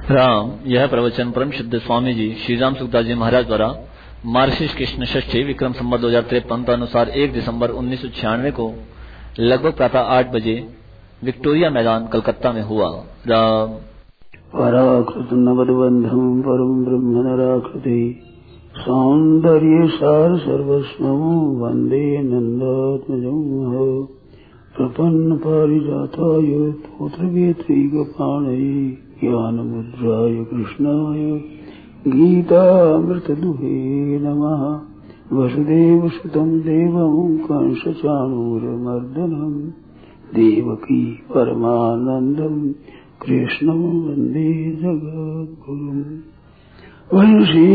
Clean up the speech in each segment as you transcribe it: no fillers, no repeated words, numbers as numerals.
राम। यह प्रवचन परम शुद्ध स्वामी जी श्री राम सुखदास जी महाराज द्वारा मार्गशीर्ष कृष्ण षष्ठी विक्रम संवत 2053 अनुसार 1 दिसंबर 1996 को लगभग प्रातः 8 बजे विक्टोरिया मैदान कलकत्ता में हुआ। राम। पराकृत नवदबंधम परम ब्रह्म नराकृति सौंदर्य सार सर्वस्वं वंदे नंदात्मजं प्रपन्न पारिजाताय पुत्रवेत्रैकपाणये ज्ञानमुद्राय कृष्णाय गीतामृतदुहे नमः। वसुदेवसुतं देवं कंसचाणूरमर्दनं देवकी परमानन्दं कृष्णं वन्दे जगद्गुरुम्। वंशी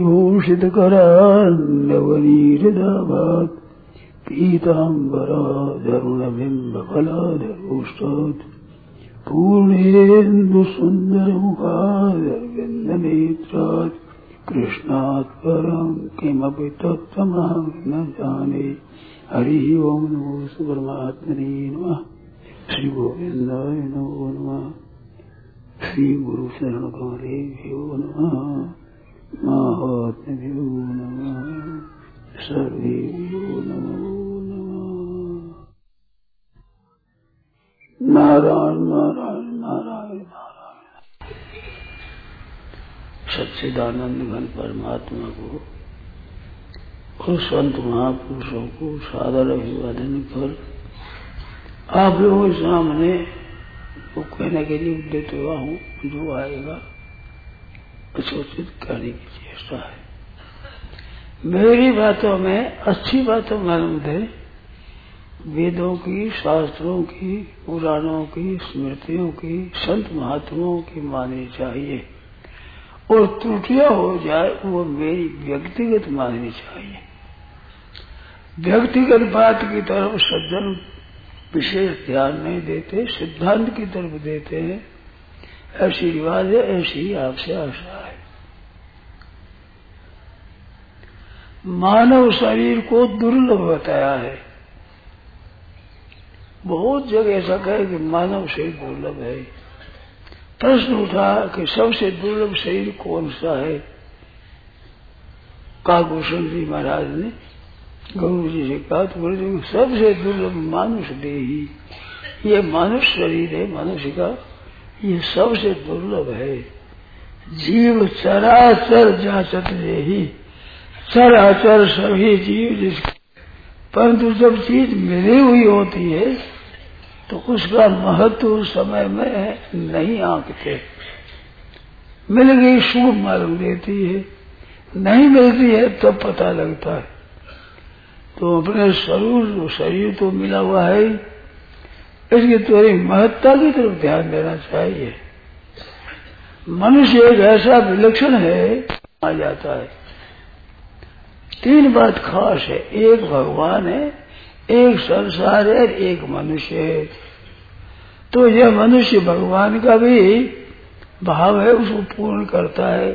विभूषितकरान्नवनीरदाभात् पीताम्बराधरुणबिम्बफलाधरोष्टात् पूर्णेन्दुसुन्दरमुखादरविन्दनेत्रात् कृष्णात् परं किमपि तत्त्वमहं न जाने। हरिः ओं नमो परमात्मने नमः। श्री गोविन्दाय नमो नमः। श्री गुरु शरण कमलेभ्यो नमः। महात्म्यो नमः। सर्वेभ्यो नमो नमः। नारायण नारायण नारायण नारायण। सच्चिदानंद घन परमात्मा को और संत महापुरुषों को सादर अभिवादन कर आप लोगों के सामने वो कहने के लिए उद्यत हुआ हूँ, जो आएगा सूचित करने की चेष्टा है। मेरी बातों में अच्छी बातों मालूम थे, वेदों की, शास्त्रों की, पुराणों की, स्मृतियों की, संत महात्माओं की माननी चाहिए, और त्रुटियां हो जाए वो मेरी व्यक्तिगत माननी चाहिए। व्यक्तिगत बात की तरफ सज्जन विशेष ध्यान नहीं देते, सिद्धांत की तरफ देते हैं। ऐसी रिवाज है, ऐसी ही आपसे आशा है। मानव शरीर को दुर्लभ बताया है। बहुत जगह ऐसा कहे कि मानव शरीर दुर्लभ है। प्रश्न उठा कि सबसे दुर्लभ शरीर कौन सा है। काकभूषण जी महाराज ने गुरु जी से कहा तो बोले सबसे दुर्लभ मानुष देही, ये मनुष्य शरीर है मनुष्य का, ये सबसे दुर्लभ है। जीव चराचर जाचत ही, चराचर सभी जीव जिसके, परंतु जब चीज मिली हुई होती है तो उसका महत्व समय में नहीं आंकते। मिल गई शुभ मालूम देती है, नहीं मिलती है तब पता लगता है। तो अपने शरीर तो मिला हुआ है, इसकी थोड़ी महत्ता की तरफ ध्यान देना चाहिए। मनुष्य एक ऐसा विलक्षण है, आ जाता है। 3 बात खास है, एक भगवान है, एक संसार है, एक मनुष्य है। तो यह मनुष्य भगवान का भी भाव है, उसको पूर्ण करता है।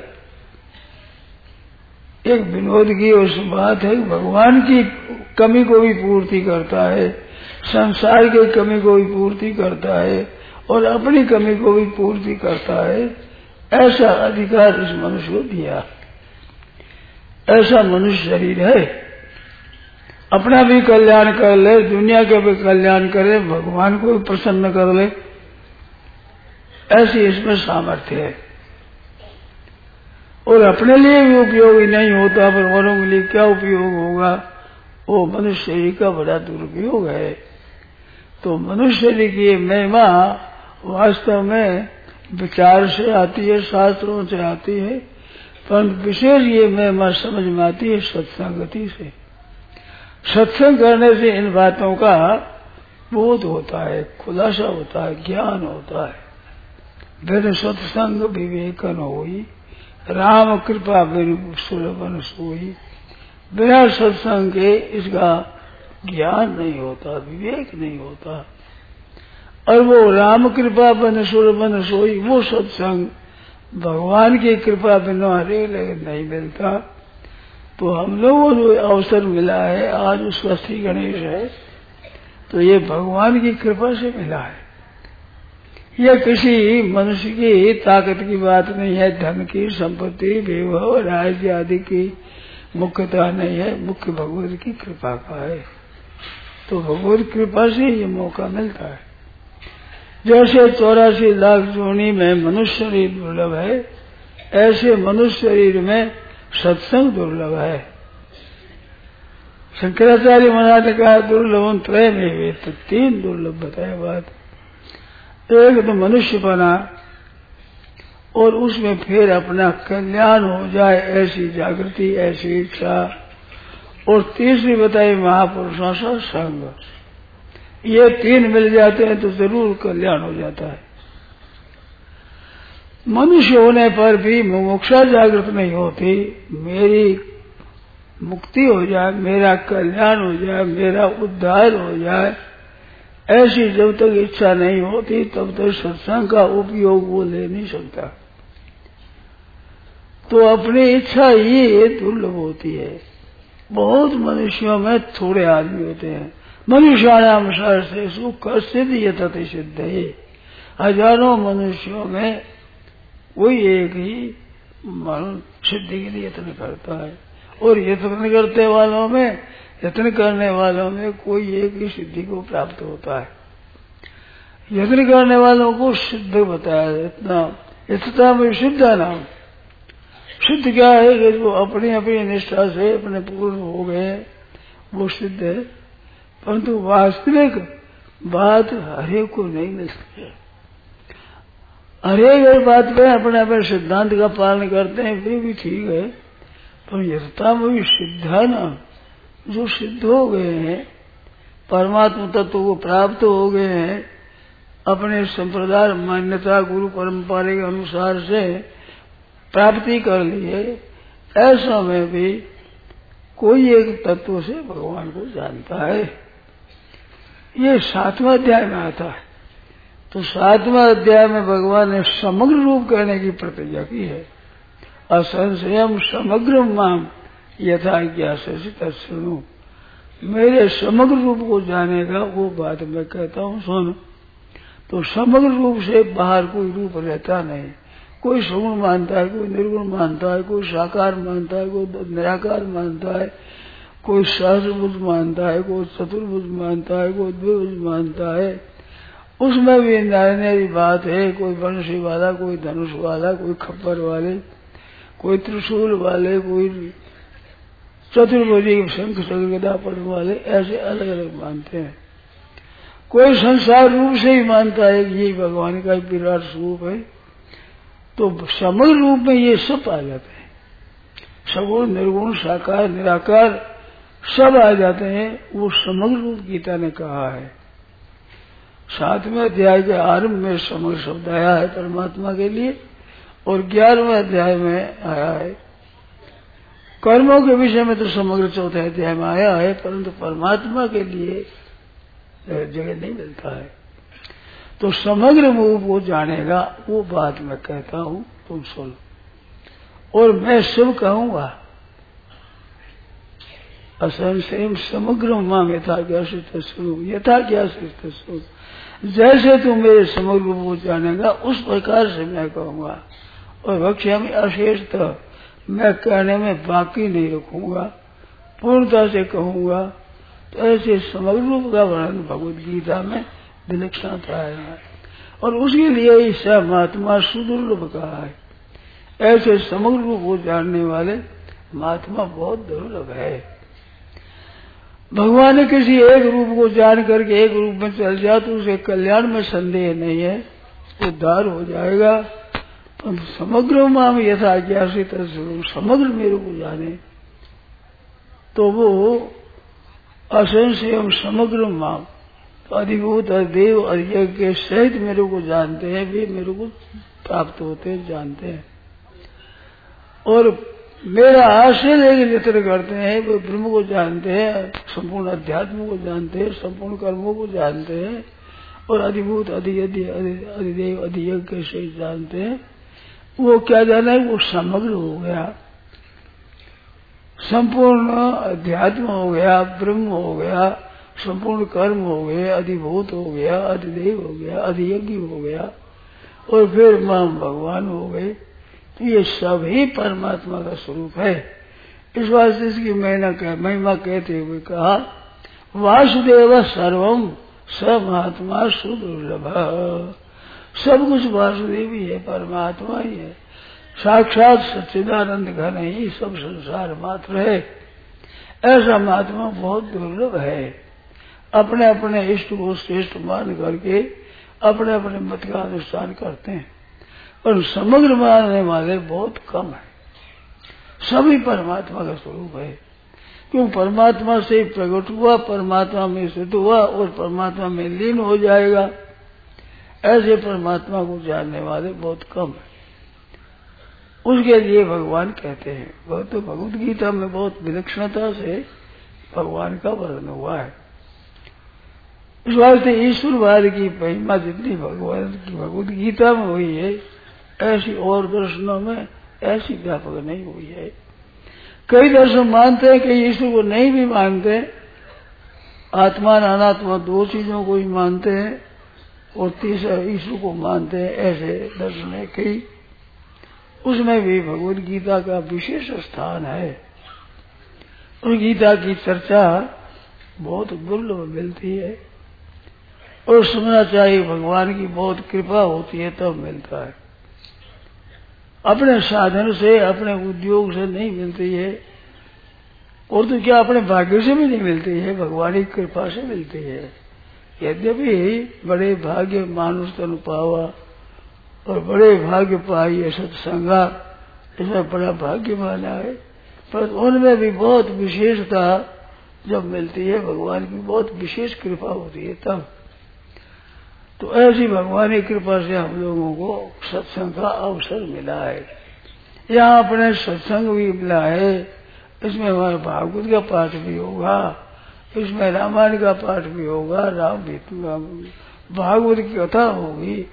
एक विनोद की उस बात है, भगवान की कमी को भी पूर्ति करता है, संसार की कमी को भी पूर्ति करता है, और अपनी कमी को भी पूर्ति करता है। ऐसा अधिकार इस मनुष्य को दिया। ऐसा मनुष्य शरीर है, अपना भी कल्याण कर ले, दुनिया का भी कल्याण करे, भगवान को भी प्रसन्न कर ले, ऐसी इसमें सामर्थ्य है। और अपने लिए भी उपयोगी नहीं होता, पर औरों के लिए क्या उपयोग होगा, वो मनुष्य शरीर का बड़ा दुरुपयोग है। तो मनुष्य शरीर की महिमा वास्तव में विचार से आती है, शास्त्रों से आती है, परंतु विशेष ये महिमा समझ में आती है सत्संगति से। सत्संग करने से इन बातों का बोध होता है, खुलासा होता है, ज्ञान होता है। बिन सत्संग विवेकन होई, राम कृपा बिन सुलभन सोई। बिना सत्संग के इसका ज्ञान नहीं होता, विवेक नहीं होता। और वो राम कृपा बिन सुलभन सोई, वो सत्संग भगवान की कृपा बिना लेकिन नहीं मिलता। तो हम लोगों को अवसर मिला है, आज स्वस्ति गणेश है, तो ये भगवान की कृपा से मिला है। यह किसी मनुष्य की ताकत की बात नहीं है, धन की, संपत्ति, वैभव, राज्य आदि की मुख्यता नहीं है, मुख्य भगवत की कृपा का है। तो भगवत कृपा से ये मौका मिलता है। जैसे 84 लाख जोनी में मनुष्य शरीर दुर्लभ है, ऐसे मनुष्य शरीर में सत्संग दुर्लभ है। शंकराचार्य महाराज ने कहा दुर्लभम त्रय में वे, तो 3 दुर्लभ बताए बात। एक तो मनुष्य बना और उसमें फिर अपना कल्याण हो जाए ऐसी जागृति, ऐसी इच्छा, और तीसरी बताई महापुरुषों से संग। ये 3 मिल जाते हैं तो जरूर कल्याण हो जाता है। मनुष्य होने पर भी मुमुक्षा जागृत नहीं होती, मेरी मुक्ति हो जाए, मेरा कल्याण हो जाए, मेरा उद्धार हो जाए, ऐसी जब तक इच्छा नहीं होती तब तक सत्संग का उपयोग वो ले नहीं सकता। तो अपनी इच्छा ही दुर्लभ होती है। बहुत मनुष्यों में थोड़े आदमी होते हैं। मनुष्याणाम सहस्रेषु कश्चित् यतते सिद्धये, हजारों मनुष्यों में कोई एक ही सिद्धि के लिए यत्न करता है, और यत्न करने वालों में कोई एक ही सिद्धि को प्राप्त होता है। यत्न करने वालों को सिद्ध बताया। इतना में सिद्धा नाम, सिद्ध क्या है कि जो अपनी अपनी निष्ठा से अपने पूर्ण हो गए वो सिद्ध है, परंतु वास्तविक बात हरेक को नहीं मिलती है। हरेक बात पे अपने अपने सिद्धांत का पालन करते हैं, वे भी ठीक है, पर यथता में भी सिद्धा नाम जो सिद्ध हो गए हैं, परमात्मा तत्व को प्राप्त हो गए हैं, अपने संप्रदाय मान्यता गुरु परंपरा के अनुसार से प्राप्ति कर लिए, ऐसा में भी कोई एक तत्व से भगवान को जानता है। ये 7वां अध्याय में आता है। तो 7वां अध्याय में भगवान ने समग्र रूप कहने की प्रतिज्ञा की है। असंशयम समग्र माम यथा ज्ञासे तत्सुनु, मेरे समग्र रूप को जानेगा वो बात मैं कहता हूँ सुन। तो समग्र रूप से बाहर कोई रूप रहता नहीं। कोई सगुण मानता है, कोई निर्गुण मानता है, कोई साकार मानता है, कोई निराकार मानता है, कोई सहस्रभुज मानता है, कोई चतुर्भुज मानता है, कोई द्विभुज मानता है। उसमें भी नारी बात है, कोई बंशी वाला, कोई धनुष वाला, कोई खप्पर वाले, कोई त्रिशूल वाले, कोई चतुर्भुजी शंख चक्र गदा पद्म वाले, ऐसे अलग अलग मानते हैं। कोई संसार रूप से ही मानता है कि ये भगवान का विराट स्वरूप है। तो समग्र रूप में ये सब आ जाते हैं, सगुण निर्गुण साकार निराकार सब आ जाते हैं। वो समग्र रूप गीता ने कहा है। 7वें अध्याय के आरंभ में समग्र शब्द आया है परमात्मा के लिए, और 11वें अध्याय में आया है कर्मों के विषय में। तो समग्र 4थे अध्याय में आया है, परंतु परमात्मा के लिए जगह नहीं मिलता है। तो समग्र रूप वो जानेगा, वो बात मैं कहता हूँ, तुम सुनो। और मैं सब कहूंगा। असंशयम समग्र माम यथा ज्ञासित सुनो, यथा ज्ञासित सुनो, जैसे तू मेरे समग्र रूप को जानेगा उस प्रकार से मैं कहूंगा। और भक्ष्या में अशेषतः, मैं कहने में बाकी नहीं रखूंगा, पूर्णता से कहूंगा। तो ऐसे समग्र रूप का वर्णन भगवद गीता में विलक्षणता है, और उसके लिए ईसा महात्मा सुदुर्लभ कहा है। ऐसे समग्र रूप को जानने वाले महात्मा बहुत दुर्लभ है। भगवान ने किसी एक रूप को जान करके एक रूप में चल जाए तो उसे कल्याण में संदेह नहीं है, उद्धार हो जाएगा। तो समग्र माम यथा ज्ञासित, समग्र मेरे को जाने तो वो असंशयम समग्र माम, तो अधिभूत अधिदेव अधियज्ञ के सहित मेरे को जानते हैं, वे मेरे को प्राप्त होते हैं, जानते हैं। और मेरा आश्रय लेकर यत्न करते हैं, वे ब्रह्म को जानते हैं, संपूर्ण अध्यात्म को जानते हैं, संपूर्ण कर्मों को जानते हैं, और अधिभूत अधिदेव अधियज्ञ के सहित जानते हैं। वो क्या जाना है, वो समग्र हो गया, संपूर्ण अध्यात्म हो गया, ब्रह्म हो गया, संपूर्ण कर्म हो गए, अधिभूत हो गया, अधिदेव हो गया, अधियज्ञ हो गया, और फिर मां भगवान हो गए। तो ये सब ही परमात्मा का स्वरूप है। इस वास्ते इसकी महिमा कहते हुए कहा वासुदेव सर्वम स महात्मा सुदुर्लभ। सब कुछ वासुदेव ही है, परमात्मा ही है, साक्षात सच्चिदानंद घन ही सब संसार मात्र है। ऐसा महात्मा बहुत दुर्लभ है। अपने अपने इष्ट को श्रेष्ठ मान करके अपने अपने मत का अनुष्ठान करते हैं, पर समग्र मानने वाले बहुत कम है। सभी परमात्मा का स्वरूप है, क्यों परमात्मा से प्रकट हुआ, परमात्मा में स्थित हुआ और परमात्मा में लीन हो जाएगा। ऐसे परमात्मा को जानने वाले बहुत कम है। उसके लिए भगवान कहते हैं, वह तो भगवत गीता में बहुत विलक्षणता से भगवान का वर्णन हुआ है। इस वास्ते ईश्वरवाद की महिमा जितनी भगवान की भगवत गीता में हुई है, ऐसी और दर्शनों में ऐसी व्यापक नहीं हुई है। कई दर्शन मानते हैं, कई ईश्वर को नहीं भी मानते, आत्मा और अनात्मा दो चीजों को ही मानते हैं और तीसरा ईश्वर को मानते हैं। ऐसे दर्शन है कई, उसमें भी भगवत गीता का विशेष स्थान है। और गीता की चर्चा बहुत दुर्लभ मिलती है और सुनना चाहिए। भगवान की बहुत कृपा होती है तब मिलता है, अपने साधन से अपने उद्योग से नहीं मिलती है, और तो क्या अपने भाग्य से भी नहीं मिलती है, भगवान की कृपा से मिलती है। यद्यपि बड़े भाग्य मानुष तनु पावा और बड़े भाग्य पाइए सत्संगा, इसमें बड़ा भाग्य माना है, पर उनमें भी बहुत विशेषता जब मिलती है, भगवान की बहुत विशेष कृपा होती है तब। तो ऐसी भगवान की कृपा से हम लोगों को सत्संग का अवसर मिला है। यहाँ अपने सत्संग भी मिला है, इसमें हमारे भागवत का पाठ भी होगा, इसमें रामायण का पाठ भी होगा, भागवत की कथा होगी,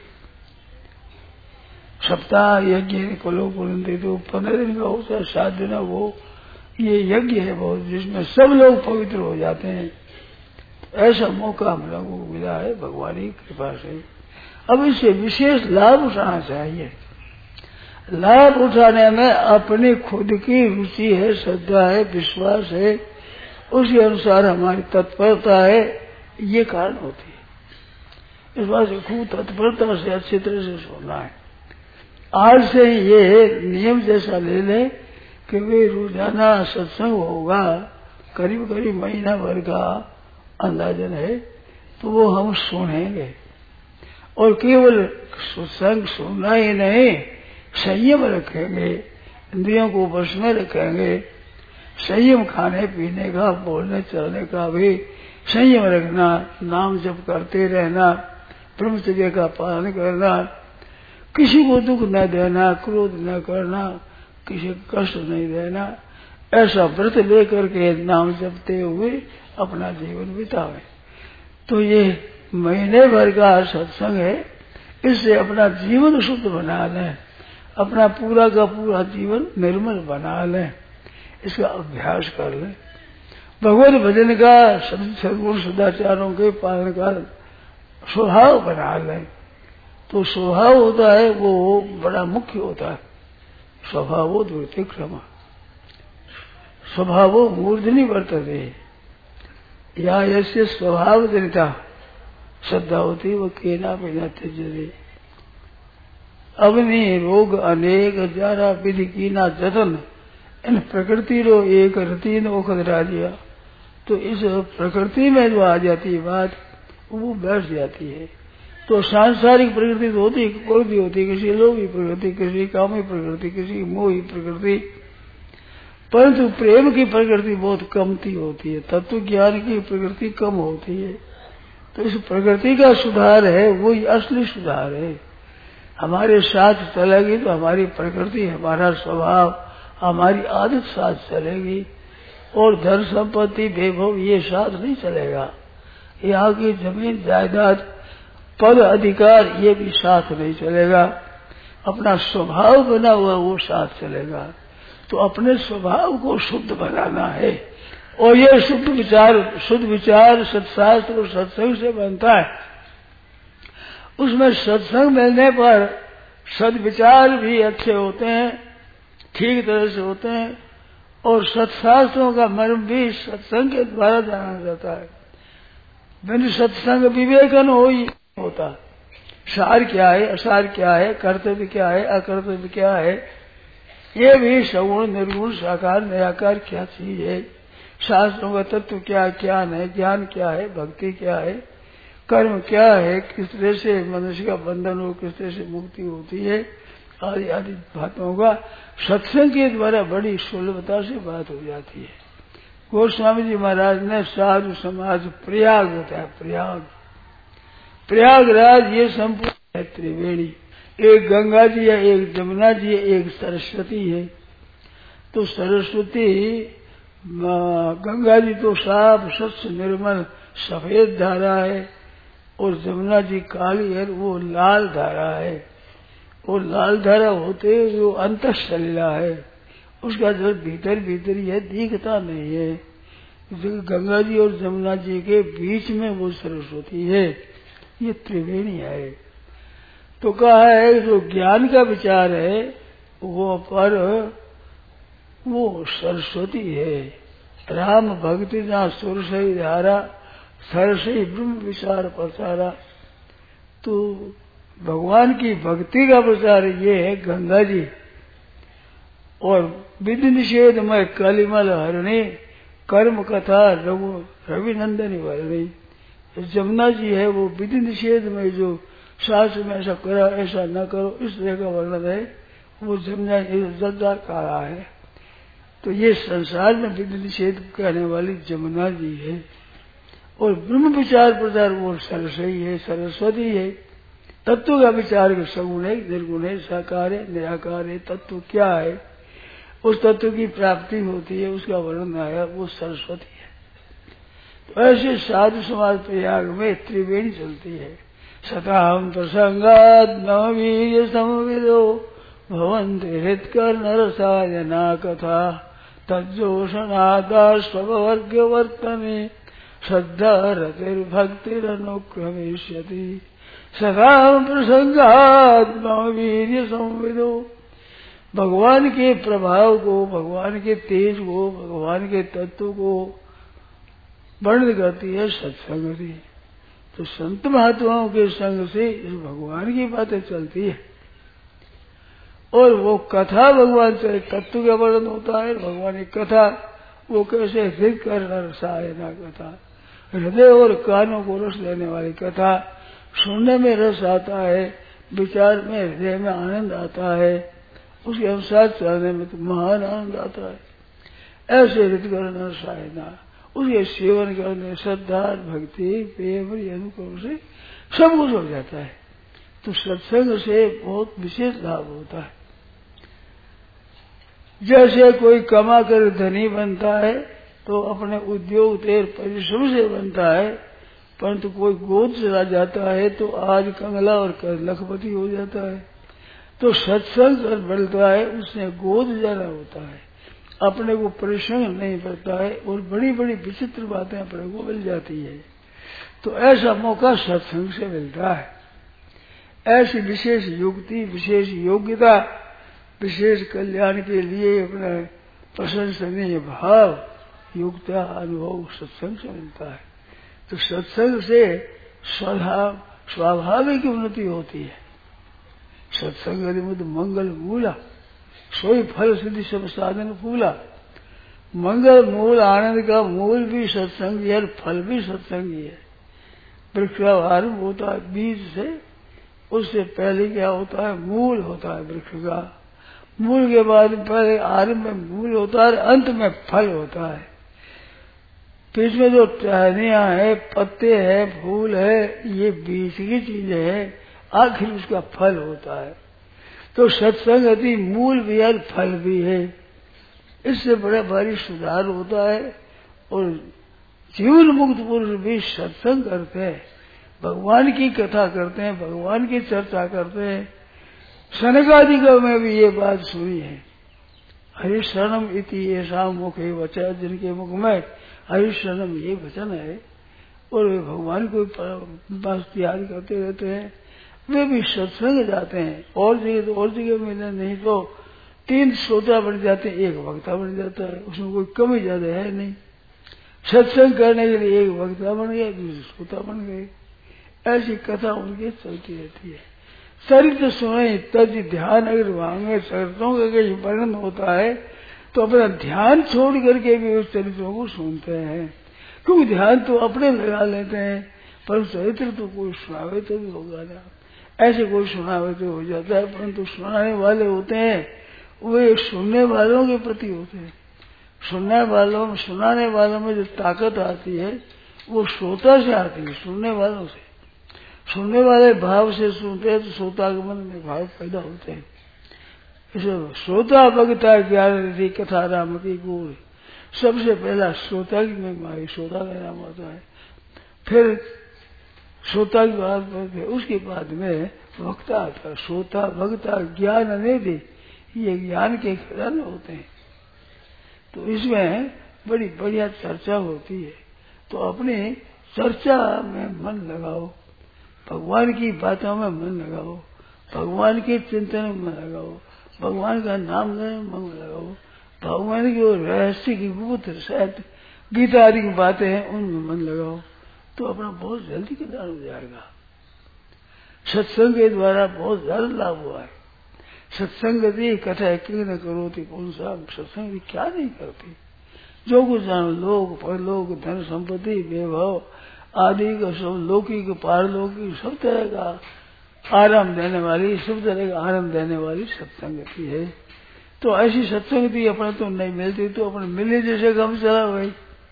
सप्ताह यज्ञ कलो पुरंदे, तो 15 दिन का हो चाहे 7 दिन का वो ये यज्ञ है बहुत, जिसमें सब लोग पवित्र हो जाते हैं। ऐसा मौका हम लोगों को मिला है भगवान की कृपा से। अब इससे विशेष लाभ उठाना चाहिए। लाभ उठाने में अपनी खुद की रुचि है, श्रद्धा है, विश्वास है, उसी अनुसार हमारी तत्परता है, ये कारण होती है। इस बात से खूब तत्परता से अच्छी तरह से सुनना है। आज से ये नियम जैसा ले लें कि वे रोजाना सत्संग होगा, करीब करीब महीना भर का अंदाजन है, तो वो हम सुनेंगे और केवल सत्संग सुनना ही नहीं, संयम रखेंगे, इंद्रियों को वश में रखेंगे, संयम खाने पीने का, बोलने चलने का भी संयम रखना, नाम जप करते रहना, ब्रह्मचर्य का पालन करना, किसी को दुख न देना, क्रोध न करना, किसी को कष्ट नहीं देना, ऐसा व्रत लेकर के नाम जपते हुए अपना जीवन बितावे। तो ये महीने भर का सत्संग है, इससे अपना जीवन शुद्ध बना लें, अपना पूरा का पूरा जीवन निर्मल बना लें, इसका अभ्यास कर लें। भगवत भजन का सद्गुण सदाचारों के पालन का स्वभाव बना लें। तो स्वभाव होता है वो बड़ा मुख्य होता है। स्वभावो दुर्तिक्रम स्वभावो मूर्धनि वर्तते, या यस्य स्वभाव जनिता श्रद्धा होती वो केना बिना त्यजते। अग्नि रोग अनेक जारा विधि कीना जतन, इन प्रकृति रो एक रति नो खदरा दिया। तो इस प्रकृति में जो आ जाती है बात, वो बैठ जाती है। तो सांसारिक प्रकृति तो होती है, किसी लोभी प्रकृति, किसी कामी प्रकृति, किसी मोही प्रकृति, परंतु प्रेम की प्रकृति बहुत कमती होती है, तत्व ज्ञान की प्रकृति कम होती है। तो इस प्रकृति का सुधार है, वही असली सुधार है। हमारे साथ चलेगी तो हमारी प्रकृति, हमारा स्वभाव, हमारी आदत साथ चलेगी, और धन संपत्ति वैभव ये साथ नहीं चलेगा। यहाँ की जमीन जायदाद पद अधिकार ये भी साथ नहीं चलेगा। अपना स्वभाव बना हुआ वो साथ चलेगा। तो अपने स्वभाव को शुद्ध बनाना है, और ये शुद्ध विचार सत्शास्त्र और सत्संग से बनता है। उसमें सत्संग मिलने पर सद्विचार भी अच्छे होते हैं, ठीक तरह से होते हैं, और सत्शास्त्रों का मर्म भी सत्संग के द्वारा जाना जाता है। बिन सत्संग विवेकन हो ही होता। सार क्या है, असार क्या है, कर्तव्य क्या है, अकर्तव्य क्या है, ये भी सगुण निर्गुण साकार निराकार क्या चीज है, शास्त्रों का तत्व क्या क्या है, ज्ञान क्या है, भक्ति क्या है, कर्म क्या है, किस तरह से मनुष्य का बंधन हो, किस तरह से मुक्ति होती है, आदि आदि बातों का सत्संग के द्वारा बड़ी सुलभता से बात हो जाती है। गोस्वामी जी महाराज ने साधु समाज प्रयाग बताया। प्रयागराज ये संपूर्ण है त्रिवेणी, एक गंगा जी है, एक जमुना जी है, एक सरस्वती है। तो सरस्वती गंगा जी तो साफ स्वच्छ निर्मल सफेद धारा है, और जमुना जी काली है, वो लाल धारा है। और लाल धारा होते जो अंतःसलिला है, उसका जल भीतर भीतर ही दिखता नहीं है। गंगा जी और जमुना जी के बीच में वो सरस्वती है, ये त्रिवेणी है। तो कहा है जो ज्ञान का विचार है वो पर वो सरस्वती है। राम भक्ति जहाँ सुर से धारा, सरसई ब्रह्म विचार प्रचारा। तो भगवान की भक्ति का प्रचार ये है गंगा जी, और विधि निषेध में कलिमल हरणी, कर्म कथा रघु रविनंदनी वर्णी। जमुना जी है वो विधि निषेध में जो शास्त्र में ऐसा करो ऐसा न करो इस तरह का वर्णन है, वो जमुना जद्दार कहा है। तो ये संसार में विधि निषेध कहने वाली जमुना जी है, और ब्रह्म विचार प्रचार वो सरसई है, सरस्वती है। तत्व का विचार के सगुण है, निर्गुण है, साकार है, निराकार है, तत्व क्या है, उस तत्व की प्राप्ति होती है, उसका वर्णन आया, वो सरस्वती है। तो ऐसे साधु समाज प्रयाग में त्रिवेणी चलती है। सताहम प्रसंगात नवीर संविदो भवन्ति हृत्कर नरसायना कथा तज्जोषणादास्वर्ग वर्तने श्रद्धा रतिर्भक्तिरनुक्रमिष्यति। सताहम प्रसंगात नवीर संविदो, भगवान के प्रभाव को, भगवान के तेज को, भगवान के तत्व को वर्णन करती है सत्संग। तो संत महात्माओं के संग से इस भगवान की बातें चलती है, और वो कथा भगवान से तत्व का वर्णन होता है। भगवान की कथा वो कैसे हृदय कर रसायना कथा, हृदय और कानों को रस लेने वाली कथा, सुनने में रस आता है, विचार में हृदय में आनंद आता है, उसके अनुसार चलने में तो महान आनंद आता है। ऐसे हृदय कर रसायना, उसके सेवन करने श्रद्धा भक्ति प्रेम अनुकूल से सब कुछ हो जाता है। तो सत्संग से बहुत विशेष लाभ होता है। जैसे कोई कमा कर धनी बनता है तो अपने उद्योग तेर परिश्रम से बनता है, परंतु कोई गोद चला जाता है तो आज कंगला और कल लखपति हो जाता है। तो सत्संग कर बढ़ता है, उसने गोद जाना होता है, अपने को परिश्रम नहीं पड़ता है, और बड़ी बड़ी विचित्र बातें अपने को मिल जाती है। तो ऐसा मौका सत्संग से मिलता है। ऐसी विशेष युक्ति, विशेष योग्यता, विशेष कल्याण के लिए अपना प्रशंसनीय भाव, योग्यता, अनुभव सत्संग से मिलता है। तो सत्संग से स्वाभाविक उन्नति होती है। सत्संग मुद मंगल मूला, सोई फल सिद्धि सब साधन फूला। मंगल मूल आनंद का मूल भी सत्संग है, फल भी सत्संग है। वृक्ष का आरंभ होता है बीज से, उससे पहले क्या होता है, मूल होता है वृक्ष का। मूल के बाद पहले आरंभ में मूल होता है, अंत में फल होता है। बीच में जो टहनियां है, पत्ते हैं, फूल है, ये बीज की चीज है, आखिर उसका फल होता है। तो सत्संगति मूल भी है, फल भी है। इससे बड़ा भारी सुधार होता है। और जीवन मुक्त पुरुष भी सत्संग करते हैं, भगवान की कथा करते हैं, भगवान की चर्चा करते हैं। सनकादिकों में भी ये बात सुनी है। हरिशरणम इति ऐसा मुख है वचन, जिनके मुख में हरिशरणम ये वचन है, और वे भगवान को पास त्याग करते रहते हैं, वे भी सत्संग जाते हैं। और जगह तो और जगह मिले, नहीं तो 3 श्रोता बन जाते हैं, 1 वक्ता बन जाता है, उसमें कोई कमी ज्यादा है नहीं। सत्संग करने के लिए 1 वक्ता बन गया, दूसरे श्रोता बन गए, ऐसी कथा उनकी चलती रहती है। चरित्र सुने तज ध्यान अगर मांगे, चरित्रों का कहीं वर्णन होता है तो अपना ध्यान छोड़ करके भी उस चरित्रों को सुनते हैं, क्योंकि ध्यान तो अपने लगा लेते हैं, पर चरित्र तो कोई सुनावे तो भी होगा ना। ऐसे कोई सुनावे तो हो जाता है, परंतु सुनाने वाले होते हैं वे सुनने वालों के प्रति होते हैं। सुनाने वालों में जो ताकत आती है वो श्रोता से आती है, सुनने वालों से। सुनने वाले भाव से सुनते हैं तो श्रोता के मन में भाव पैदा होते हैं। इसे श्रोता वक्ता ज्ञान निधि कथा राम की गुण, सबसे पहला श्रोता की महिमा है, श्रोता का नाम होता है, फिर श्रोता की बात करते, उसके बाद में वक्ता आता है। श्रोता वक्ता ज्ञान निधि, ये ज्ञान के खजाने होते हैं। तो इसमें बड़ी बढ़िया चर्चा होती है, तो अपनी चर्चा में मन लगाओ, भगवान की बातों में मन लगाओ, भगवान के चिंतन में मन लगाओ, भगवान का नाम लेने में मन लगाओ, भगवान की रहस्य की गुप्त शायद गीता आदि की बातें हैं उनमें मन लगाओ, तो अपना बहुत जल्दी कल्याण हो जाएगा। सत्संग के द्वारा बहुत ज्यादा लाभ हुआ है। सत्संगति कथा क्यों न करो थी, कौन सा सत्संग क्या नहीं करती। जो कुछ जानो, लोक परलोक धन संपत्ति वैभव आदि का सब लौकिक पारलौकिक सब तरह का आराम देने वाली, सब तरह का आनंद देने वाली सत्संगति है। तो ऐसी सत्संगति अपने तो नहीं मिलती, तो अपने मिले जैसे कम चलाओ भाई,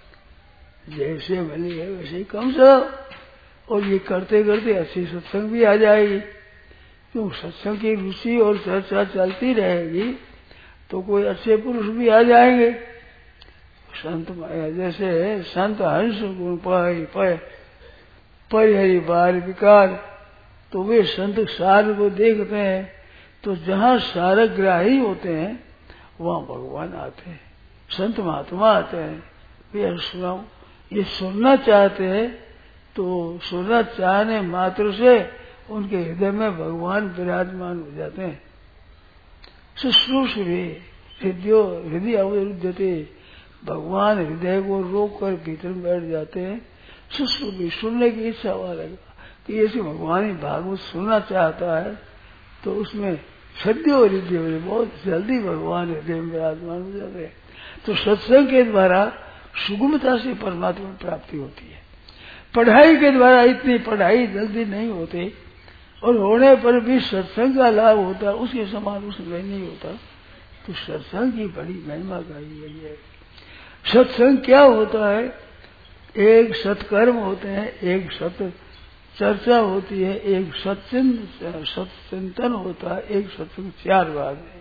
जैसे मिली है वैसे ही कम चलाओ, और ये करते करते अच्छी सत्संग भी आ जाएगी। क्यों सत्संग की रुचि और चर्चा चलती रहेगी तो कोई अच्छे पुरुष भी आ जाएंगे। संत जैसे संत हंस गुण पाए परिहरि बार विकार, तो वे संत सार को देखते हैं, तो जहाँ सारग्राही होते हैं वहाँ भगवान आते हैं, संत महात्मा आते हैं। वे सुनाओ, ये सुनना चाहते हैं, तो सुनना चाहने मात्र से उनके हृदय में भगवान विराजमान हो जाते हैं। शुश्रूषे हृदय अवरुद्धते, भगवान हृदय को रोक कर भीतर बैठ जाते हैं। शुश्रूषे सुनने की इच्छा हुआ लगा कि ऐसे भगवान ही भागवत सुनना चाहता है, तो उसमें सद्य और हृदय में बहुत जल्दी भगवान हृदय में विराजमान हो जाते हैं। तो सत्संग के द्वारा सुगमता से परमात्मा प्राप्ति होती है। पढ़ाई के द्वारा इतनी पढ़ाई जल्दी नहीं होती, और होने पर भी सत्संग का लाभ होता, उसके समान उसमें नहीं होता। तो सत्संग की बड़ी महिमा का यही है। सत्संग क्या होता है? एक सत्कर्म होते हैं, एक सत चर्चा होती है, एक सत्चिंतन होता है, एक सत्संग, 4 बात है।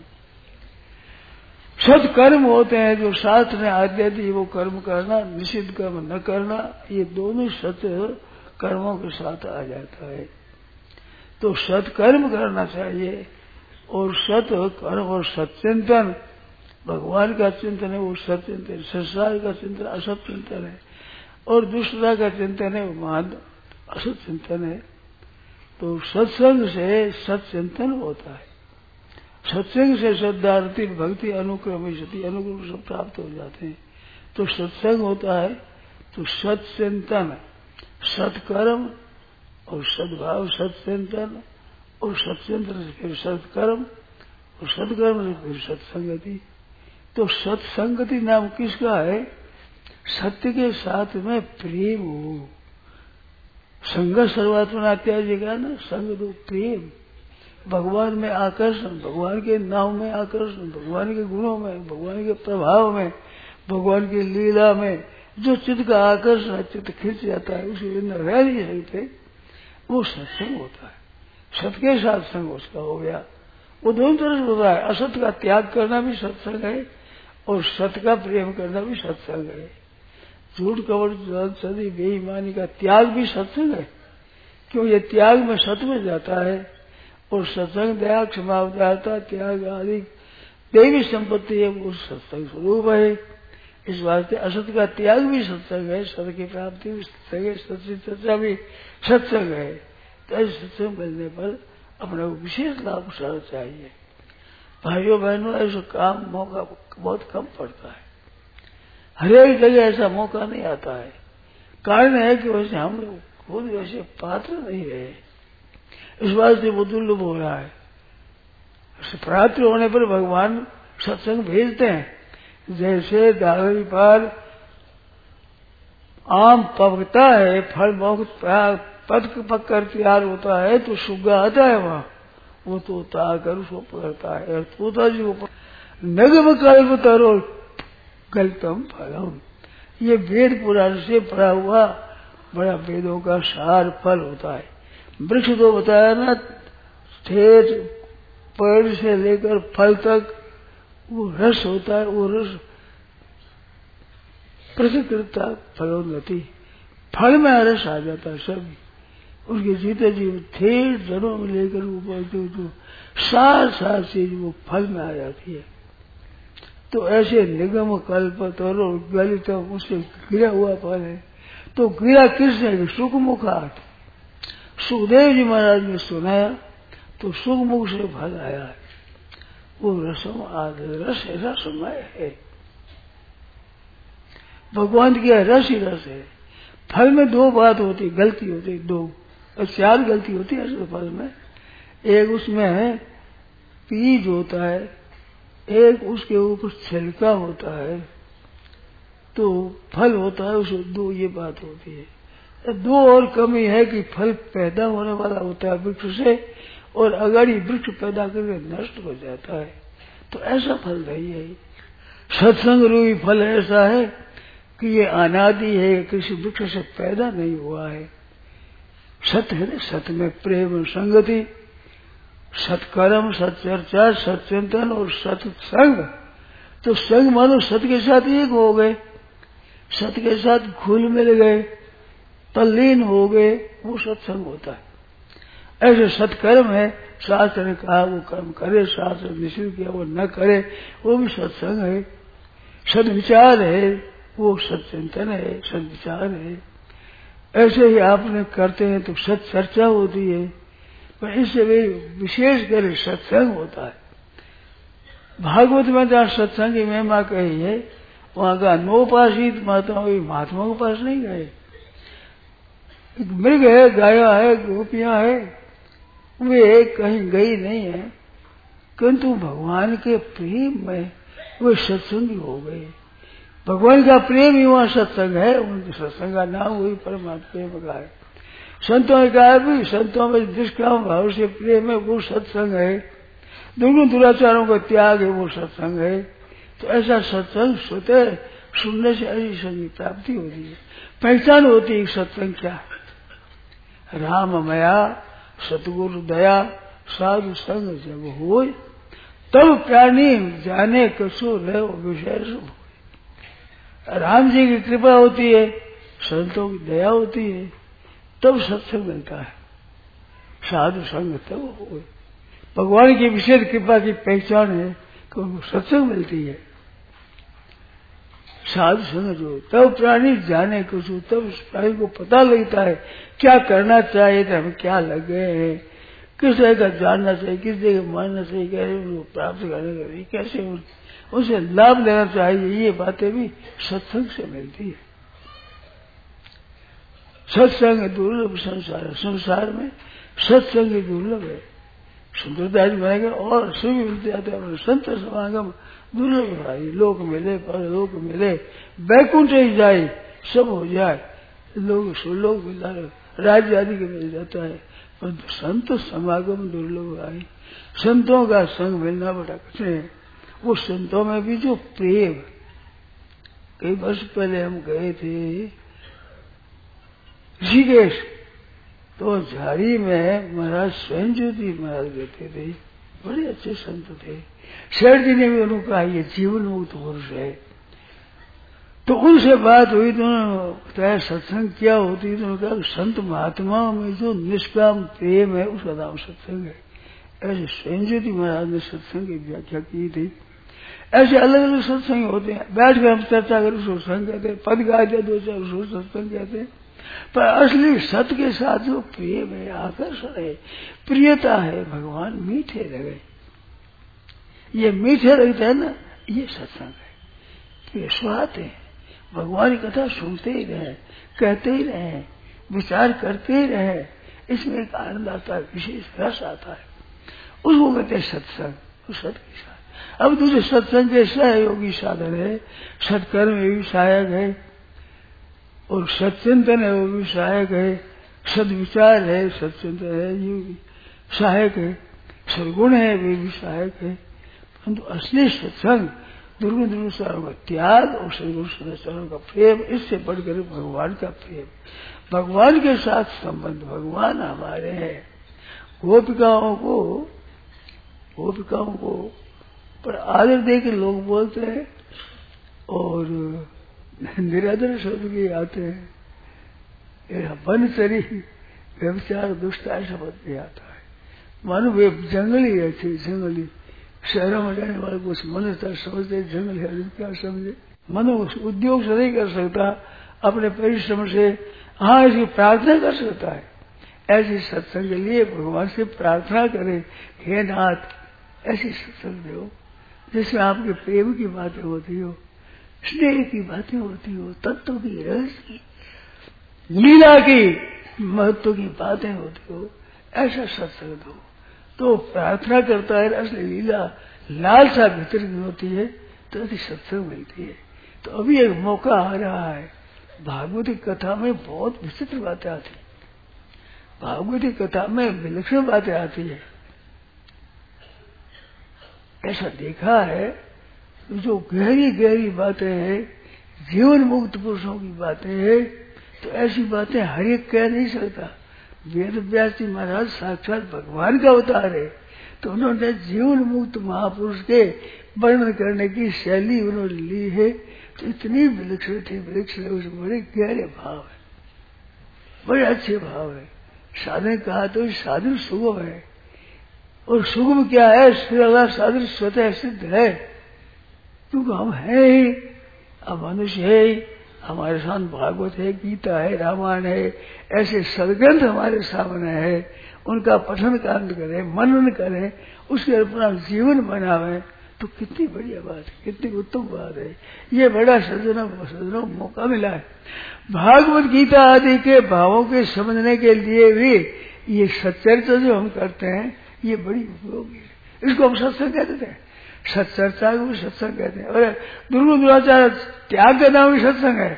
सत्कर्म होते हैं जो शास्त्र ने आज्ञा दी वो कर्म करना, निषिद्ध कर्म न करना, ये दोनों सत्य कर्मों के साथ आ जाता है। तो सत्कर्म करना चाहिए, और सत कर्म और सत्चिंतन, भगवान का चिंतन है वो सत्चिंतन, संसार का चिंतन असत चिंतन है, और दूसरा का चिंतन है वो महान असत चिंतन है। तो सत्संग से सत्चिंतन होता है, सत्संग से श्रद्धारती भक्ति अनुक्रम सती अनुक्रम सब प्राप्त हो जाते हैं। तो सत्संग होता है तो सत्चिंतन, सत्कर्म और सद्भाव, सत्चिंतन और सत्चिंतन से फिर सत्कर्म, और सत्कर्म से फिर सत्संगति। तो सत्संगति नाम किसका है? सत्य के साथ में प्रेम हो। संग सर्वात्मना त्याज्य का ना, संग दो प्रेम, भगवान में आकर्षण, भगवान के नाम में आकर्षण, भगवान के गुणों में, भगवान के प्रभाव में, भगवान की लीला में जो चित्त का आकर्षण, चित्त खिंच जाता है, उसी बिना रह नहीं सकते, वो सत्संग होता है। सत्य के साथ संग उसका हो गया। वो दोनों तरह से होता है। असत का त्याग करना भी सत्संग है, और सत्य का प्रेम करना भी सत्संग है। झूठ कपट सदी बेईमानी का त्याग भी सत्संग है, क्यों ये त्याग में सत्य में जाता है। और सत्संग दया क्षमा उदारता त्याग आदि देवी संपत्ति है, वो सत्संग स्वरूप है। इस वास्ते असत का त्याग भी सत्संग है, सत्य की प्राप्ति भी सत्संग है, सत्य चर्चा भी सत्संग है। तो ऐसे सत्संग मिलने पर अपने को विशेष लाभ उठाना चाहिए। भाइयों बहनों, ऐसा काम मौका बहुत कम पड़ता है, हर एक जगह ऐसा मौका नहीं आता है। कारण है कि वैसे हम लोग खुद वैसे पात्र नहीं रहे, इस बात से वो दुर्लभ हो रहा है। पात्र होने पर भगवान सत्संग भेजते हैं। जैसे दावरी पर आम पकता है, फल पक कर तैयार होता है तो सुग्गा आता है वहां, वो तोता आकर उसको पकड़ता है और तोता जी को नगम कल्प तरो गलतम फलम, ये वेद पुराण से पढ़ा हुआ बड़ा वेदों का सार फल होता है। वृक्ष तो बताया ना, ठेठ पेड़ से लेकर फल तक वो रस होता है, वो रस प्रकृति फलोन्नति, फल में रस आ जाता है सभी। उसके जीते जीव ठेठ जड़ों में लेकर ऊपर जो सार चीज वो फल में आ जाती है। तो ऐसे निगम कल्प तरो गलित, उससे गिरा हुआ फल है। तो गिरा किसने? सुखमुखात। सुखदेव जी महाराज ने सुनाया तो सुखमुख से फल आया है। वो रसम आदि रसमय है। भगवान की रस ही रस है। फल में दो बात होती, गलती होती, दो चार गलती होती है ऐसे फल में। एक उसमें बीज होता है, एक उसके ऊपर छिलका होता है, तो फल होता है उसमें दो, ये बात होती है। दो और कमी है कि फल पैदा होने वाला होता है वृक्ष से, और अगर ये वृक्ष पैदा करके नष्ट हो जाता है, तो ऐसा फल नहीं है। सत्संग रूपी फल ऐसा है कि ये अनादि है, किसी वृक्ष से पैदा नहीं हुआ है। सत्य है ना, सत्य में प्रेम संगति, सत्कर्म, सत्चर्चा, सत्चिंतन और सत्संग। तो संग मानो सत्य के साथ एक हो गए, सत्य के साथ घुल मिल गए, तल्लीन हो गए, वो सत्संग होता है। ऐसे सत्कर्म है, शास्त्र ने कहा वो कर्म करे, शास्त्र निषेध किया वो न करे, वो भी सत्संग है। सद्विचार है, वो सत्चिंतन है, सद्विचार है। ऐसे ही आपने करते हैं तो सत्चर्चा होती है, पर इससे भी विशेष कर सत्संग होता है। भागवत में जहाँ सत्संग की महिमा कही है, वहां का नोपासित महात्मा के पास नहीं गए। एक मृग है, गाया है, गोपियां है, वे कहीं गई नहीं है, किंतु भगवान के प्रेम में वे सत्संगी हो गए। भगवान का प्रेम ही वहां सत्संग है, उनके सत्संग का नाम वही परमात्मा प्रेम का है। संतों ने कहा भी, संतों में निष्काम भाव से प्रेम है, वो सत्संग है। दुर्गुण दुराचारों का त्याग है, वो सत्संग है। तो ऐसा सत्संग स्वतः सुनने से ऐसी संगी प्राप्ति होती है, पहचान होती है सत्संग क्या है। राम मया सतगुरु दया साधु संग जब हो, तब प्राणी जाने कसो रहो विषय सब। राम जी की कृपा होती है, संतों की दया होती है, तब सत्संग मिलता है। साधु संग तब हो, भगवान की विशेष कृपा की पहचान है कि उनको सत्संग मिलती है। साधु संग जो तब प्राणी जाने कुछ, तब प्राणी को पता लगता है क्या करना चाहिए, तो हमें क्या लगे हैं, किस तरह का जानना चाहिए, किस जगह मानना चाहिए, कैसे उनको प्राप्त करने का, कैसे उसे लाभ लेना चाहिए, ये बातें भी सत्संग से मिलती है। सत्संग दुर्लभ संसार में सत्संग दुर्लभ है। सुंदरदास बनेगा और सभी मिलते जाते हैं। संत समागम दुर्लभ भाई, लोक मिले परलोक मिले, बैकुंठ ही जाए सब हो जाए, लोग सुलोक मिला राज्य आदि के मिल जाता है, पर संत समागम दुर्लभ भाई। संतों का संग मिलना बड़ा कठिन है। वो संतों में भी जो प्रेम, कई वर्ष पहले हम गए थे ऋषिकेश, तो झाड़ी में महाराज स्वयं ज्योति महाराज रहते थे, बड़े अच्छे संत थे। शेर जी ने भी उन्होंने कहा ये जीवन मुक्त पुरुष है। तो उनसे बात हुई तो उन्होंने बताया सत्संग क्या होती है, तो उन्होंने कहा संत महात्माओं में जो निष्काम प्रेम है उसका नाम सत्संग है। ऐसे स्वयं ज्योति महाराज ने सत्संग की व्याख्या की थी। ऐसे अलग अलग सत्संग होते हैं, बैठ कर हम चर्चा कर उसको सत्संग कहते हैं, पद गाते दो चार उसको सत्संग कहते हैं। पर असली सत्य के साथ जो प्रेम है, आकर्षण है, प्रियता है, भगवान मीठे लगे। ये मीठे लगते हैं ना, ये सत्संग है। ये स्वाद है। भगवान की कथा सुनते ही रहे, कहते ही रहे, विचार करते ही रहे, इसमें एक आनंद आता है, विशेष रस आता है, उसको कहते हैं सत्संग। उस सत्य के साथ अब दूसरे सत्संग के सहयोगी साधन है, सत्कर्म भी सहायक है, और सत्चिंतन है वो भी सहायक है, सद्विचार है, सत्चिंतन है ये भी सहायक है, सद्गुण है वे भी सहायक है। परंतु असली सत्संग दुर्गुण दुर्गुण का त्याग और सद्गुण सदाचारों का प्रेम, इससे बढ़कर भगवान का प्रेम, भगवान के साथ संबंध। भगवान हमारे हैं। गोपिकाओं को पर आदर दे के लोग बोलते हैं और निरादर शब्द भी आते हैं। वनचरी व्यभिचार दुष्ट ऐसा शब्द भी आता है। मानो वे जंगली है, जंगली शहरों में रहने वाले कुछ मनुष्य समझते जंगल है, क्या समझे। मनुष्य उद्योग से नहीं कर सकता, अपने परिश्रम से हाँ इसकी प्रार्थना कर सकता है। ऐसी सत्संग के लिए भगवान से प्रार्थना करें, हे नाथ ऐसी सत्संग दो जिसमें आपके प्रेम की बातें होती हो, स्नेह की बातें होती हो, तत्व की, रहस्य की, लीला की, महत्व की बातें होती हो, ऐसा सत्संग दो। तो प्रार्थना करता है, असली लीला लालसा भीतर की होती है, तो ऐसी सत्संग मिलती है। तो अभी एक मौका आ रहा है, भागवती कथा में बहुत विचित्र बातें आती है, भागवती कथा में विलक्षण बातें आती है। ऐसा देखा है, जो गहरी गहरी बातें हैं, जीवन मुक्त पुरुषों की बातें हैं, तो ऐसी बातें हर एक कह नहीं सकता। वेद व्यास जी महाराज साक्षात भगवान का अवतार है, तो उन्होंने जीवन मुक्त महापुरुष के वर्णन करने की शैली उन्होंने ली है, तो इतनी विलक्षण थी, विलक्षण उसमें बड़े गहरे भाव है, बड़े अच्छे भाव है। साधन कहा तो साधन सुगम है, और सुगम क्या है, साधन स्वतः सिद्ध है, क्योंकि हम है ही, अब मनुष्य है ही, हमारे साथ भागवत है, गीता है, रामायण है, ऐसे सदग्रंथ हमारे सामने है, उनका पठन कांड करें, मनन करें, उसके अपना जीवन बनावे, तो कितनी बढ़िया बात है, कितनी उत्तम बात है। ये बड़ा सज्जनों मौका मिला है। भागवत गीता आदि के भावों के समझने के लिए भी ये सच्चरित्र जो हम करते हैं, ये बड़ी उपयोगी है। इसको हम सत्संग कहते हैं, सच्चर्चा को भी सत्संग कहते हैं। और दुर्गुण दुराचार त्याग का नाम भी सत्संग है।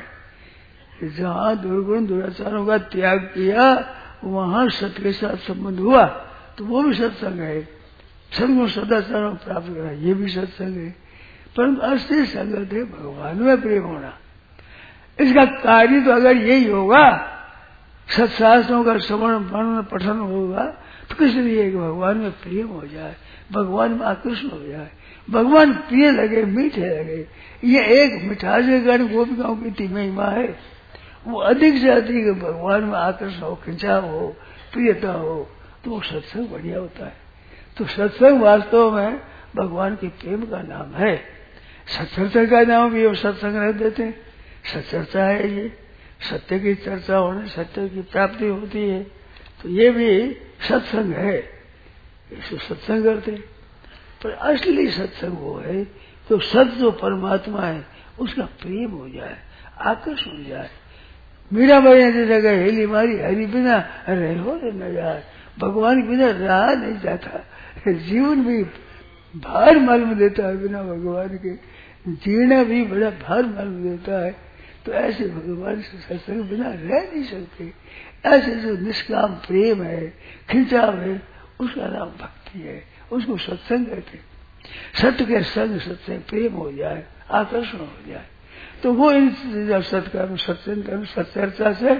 जहाँ दुर्गुण दुराचारों का त्याग किया, वहां सत्य के साथ संबंध हुआ, तो वो भी सत्संग है। सदगुण सदाचारों प्राप्त करा, ये भी सत्संग है। परंतु असली संगत है भगवान में प्रेम होना। इसका कार्य तो अगर यही होगा, सत्शास्त्रों का श्रवण मनन पठन होगा, तो किस लिए भगवान में प्रेम हो जाए, भगवान में आकर्षण हो जाए, भगवान प्रिय लगे, मीठे लगे। ये एक मिठास के कारण गोपिकाओं की इतनी महिमा है, वो अधिक से अधिक भगवान में आकर्षण हो, खिंचाव हो, प्रियता हो, तो वो सत्संग बढ़िया होता है। तो सत्संग वास्तव में भगवान के प्रेम का नाम है। सत्चर्चा का नाम भी वो सत्संग रख देते हैं। सत्चर्चा है ये, सत्य की चर्चा होने सत्य की प्राप्ति होती है, तो ये भी सत्संग है, इसको सत्संग करते हैं। पर असली सत्संग वो है तो सत्य जो परमात्मा है उसका प्रेम हो जाए, आकर्षण हो जाए। मीरा बाई ने जगह हेली मारी, हरि बिना रहो न जाए, भगवान के बिना रहा नहीं जाता। जीवन भी भार मालूम देता है, बिना भगवान के जीना भी बड़ा भार मालूम देता है। तो ऐसे भगवान से सत्संग बिना रह नहीं सकते। ऐसे जो निष्काम प्रेम है, खिंचाव है, उसका नाम भक्ति है, उसको सत्संग कहते। सत्य के संग सत्संग प्रेम हो जाए, आकर्षण हो जाए, तो वो इन सत्कर्म सत्संग सत्चर्चा से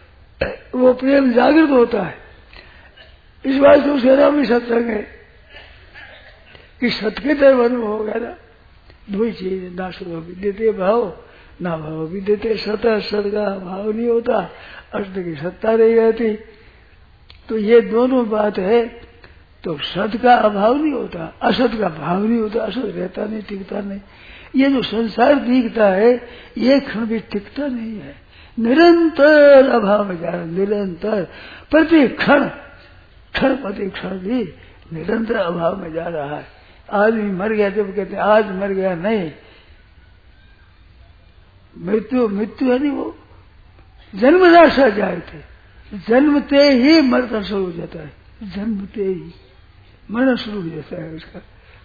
वो प्रेम जागृत होता है। इस बात से उसका नाम भी सत्संग है कि सत्य के तरफ अनुभव होगा ना। दो ही चीज, ना शुभ विद्यते भाव, ना भाव विद्यते सत। सत का भाव नहीं होता, असत की सत्ता नहीं रहती। तो ये दोनों बात है। तो सत का अभाव नहीं होता, असत का भाव नहीं होता, असत रहता नहीं, टिकता नहीं। ये जो संसार दिखता है, ये क्षण भी टिकता नहीं है। निरंतर अभाव में जा रहा है, निरंतर प्रति क्षण प्रति क्षण भी निरंतर अभाव में जा रहा है। आदमी मर गया जब कहते हैं आज मर गया, नहीं, मृत्यु है नहीं, वो जन्मदाशा जाए थे, जन्मते ही मरना शुरू हो जाता है, जन्मते ही मरना शुरू हो जाता है उसका।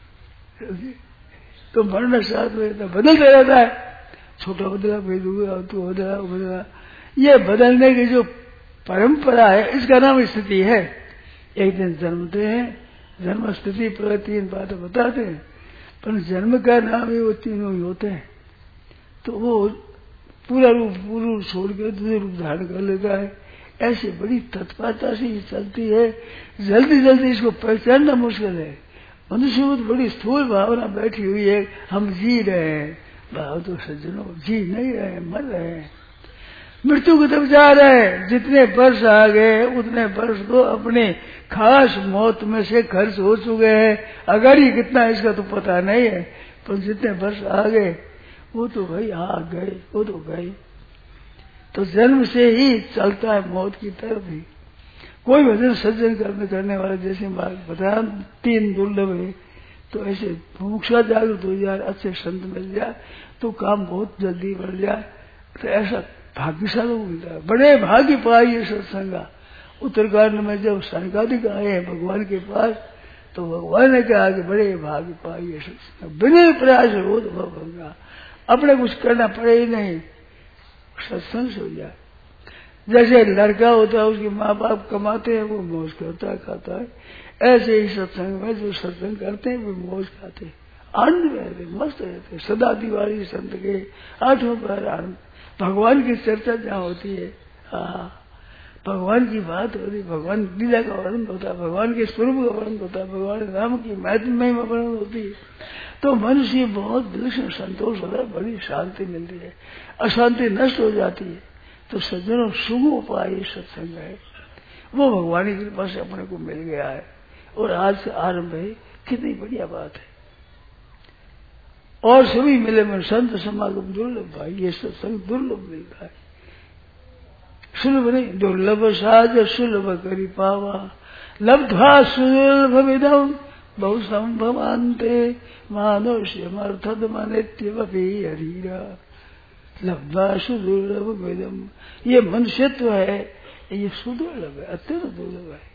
तो मरना साथ में बदलता रहता है, छोटा बदला फिर दूंगा तो बदला। ये बदलने की जो परंपरा है इसका नाम स्थिति है। एक दिन जन्मते हैं, जन्म स्थिति प्रगति 3 बातें बताते हैं, पर जन्म का नाम ही वो तीनों ही होते हैं। तो वो पूरा रूप छोड़ के दूसरे रूप धारण कर लेता है। ऐसे बड़ी तत्परता से चलती है, जल्दी जल्दी इसको पहचानना मुश्किल है। मनुष्य को तो बड़ी स्थूल भावना बैठी हुई है, हम जी रहे हैं, भाव तो सज्जनों जी नहीं रहे, मर रहे हैं, मृत्यु की तरफ जा रहे हैं। जितने वर्ष आ गए उतने वर्ष तो अपने खास मौत में से खर्च हो चुके हैं। अगर ही कितना इसका तो पता नहीं है, पर जितने वर्ष आ गए वो तो भाई आ गए, वो तो गए। तो जन्म से ही चलता है मौत की तरफ ही। कोई भजन सज्जन करने वाले जैसे बताया 3 दुर्लभ है, तो ऐसे मुमुक्षा जागृत हो जाए, अच्छे संत मिल जाए तो काम बहुत जल्दी बढ़ जाए। तो ऐसा भाग्यशाली मिलता है। बड़े भाग्य पाए ये सत्संगा। उत्तरकांड में जब सनकादिक आए हैं भगवान के पास, तो भगवान ने कहा कि बड़े भाग्य पाए ये सत्संग, बिना प्रयास हो तो भगवान, अपने कुछ करना पड़े ही नहीं, सत्संग से हो जाए। जैसे लड़का होता है उसके माँ बाप कमाते हैं, वो मौज करता है, खाता है, ऐसे ही सत्संग में जो सत्संग करते हैं वो मौज खाते हैं, आनंद में रहते, मस्त रहते। सदा दिवाली संत के 8वें पहर आनंद। भगवान की चर्चा जहाँ होती है, भगवान की बात होती है, भगवान लीला का वर्णन होता है, भगवान के स्वरूप का वर्णन होता है, भगवान राम की महिमा वर्णन होती है, तो मनुष्य बहुत दिल से संतोष होता है, बड़ी शांति मिलती है, अशांति नष्ट हो जाती है। तो सज्जनों शुभ उपाय सत्संग है, वो भगवान की कृपा से अपने को मिल गया है और आज से आरंभ है। कितनी बढ़िया बात है। और सभी मिले में संत समागम दुर्लभ भाई, ये सत्संग दुर्लभ मिलता है, सुलभ नहीं, दुर्लभ साज सुलभ करी पावा, लब्ध्वा सुलभ विदम बहु संभवान्ते मानुष्यमर्थद मनित्यवपि हरीरा, लब्ध्वा सुदुर्लभ विदम। ये मनुष्यत्व है, ये सुदुर्लभ है, अत्यंत दुर्लभ है।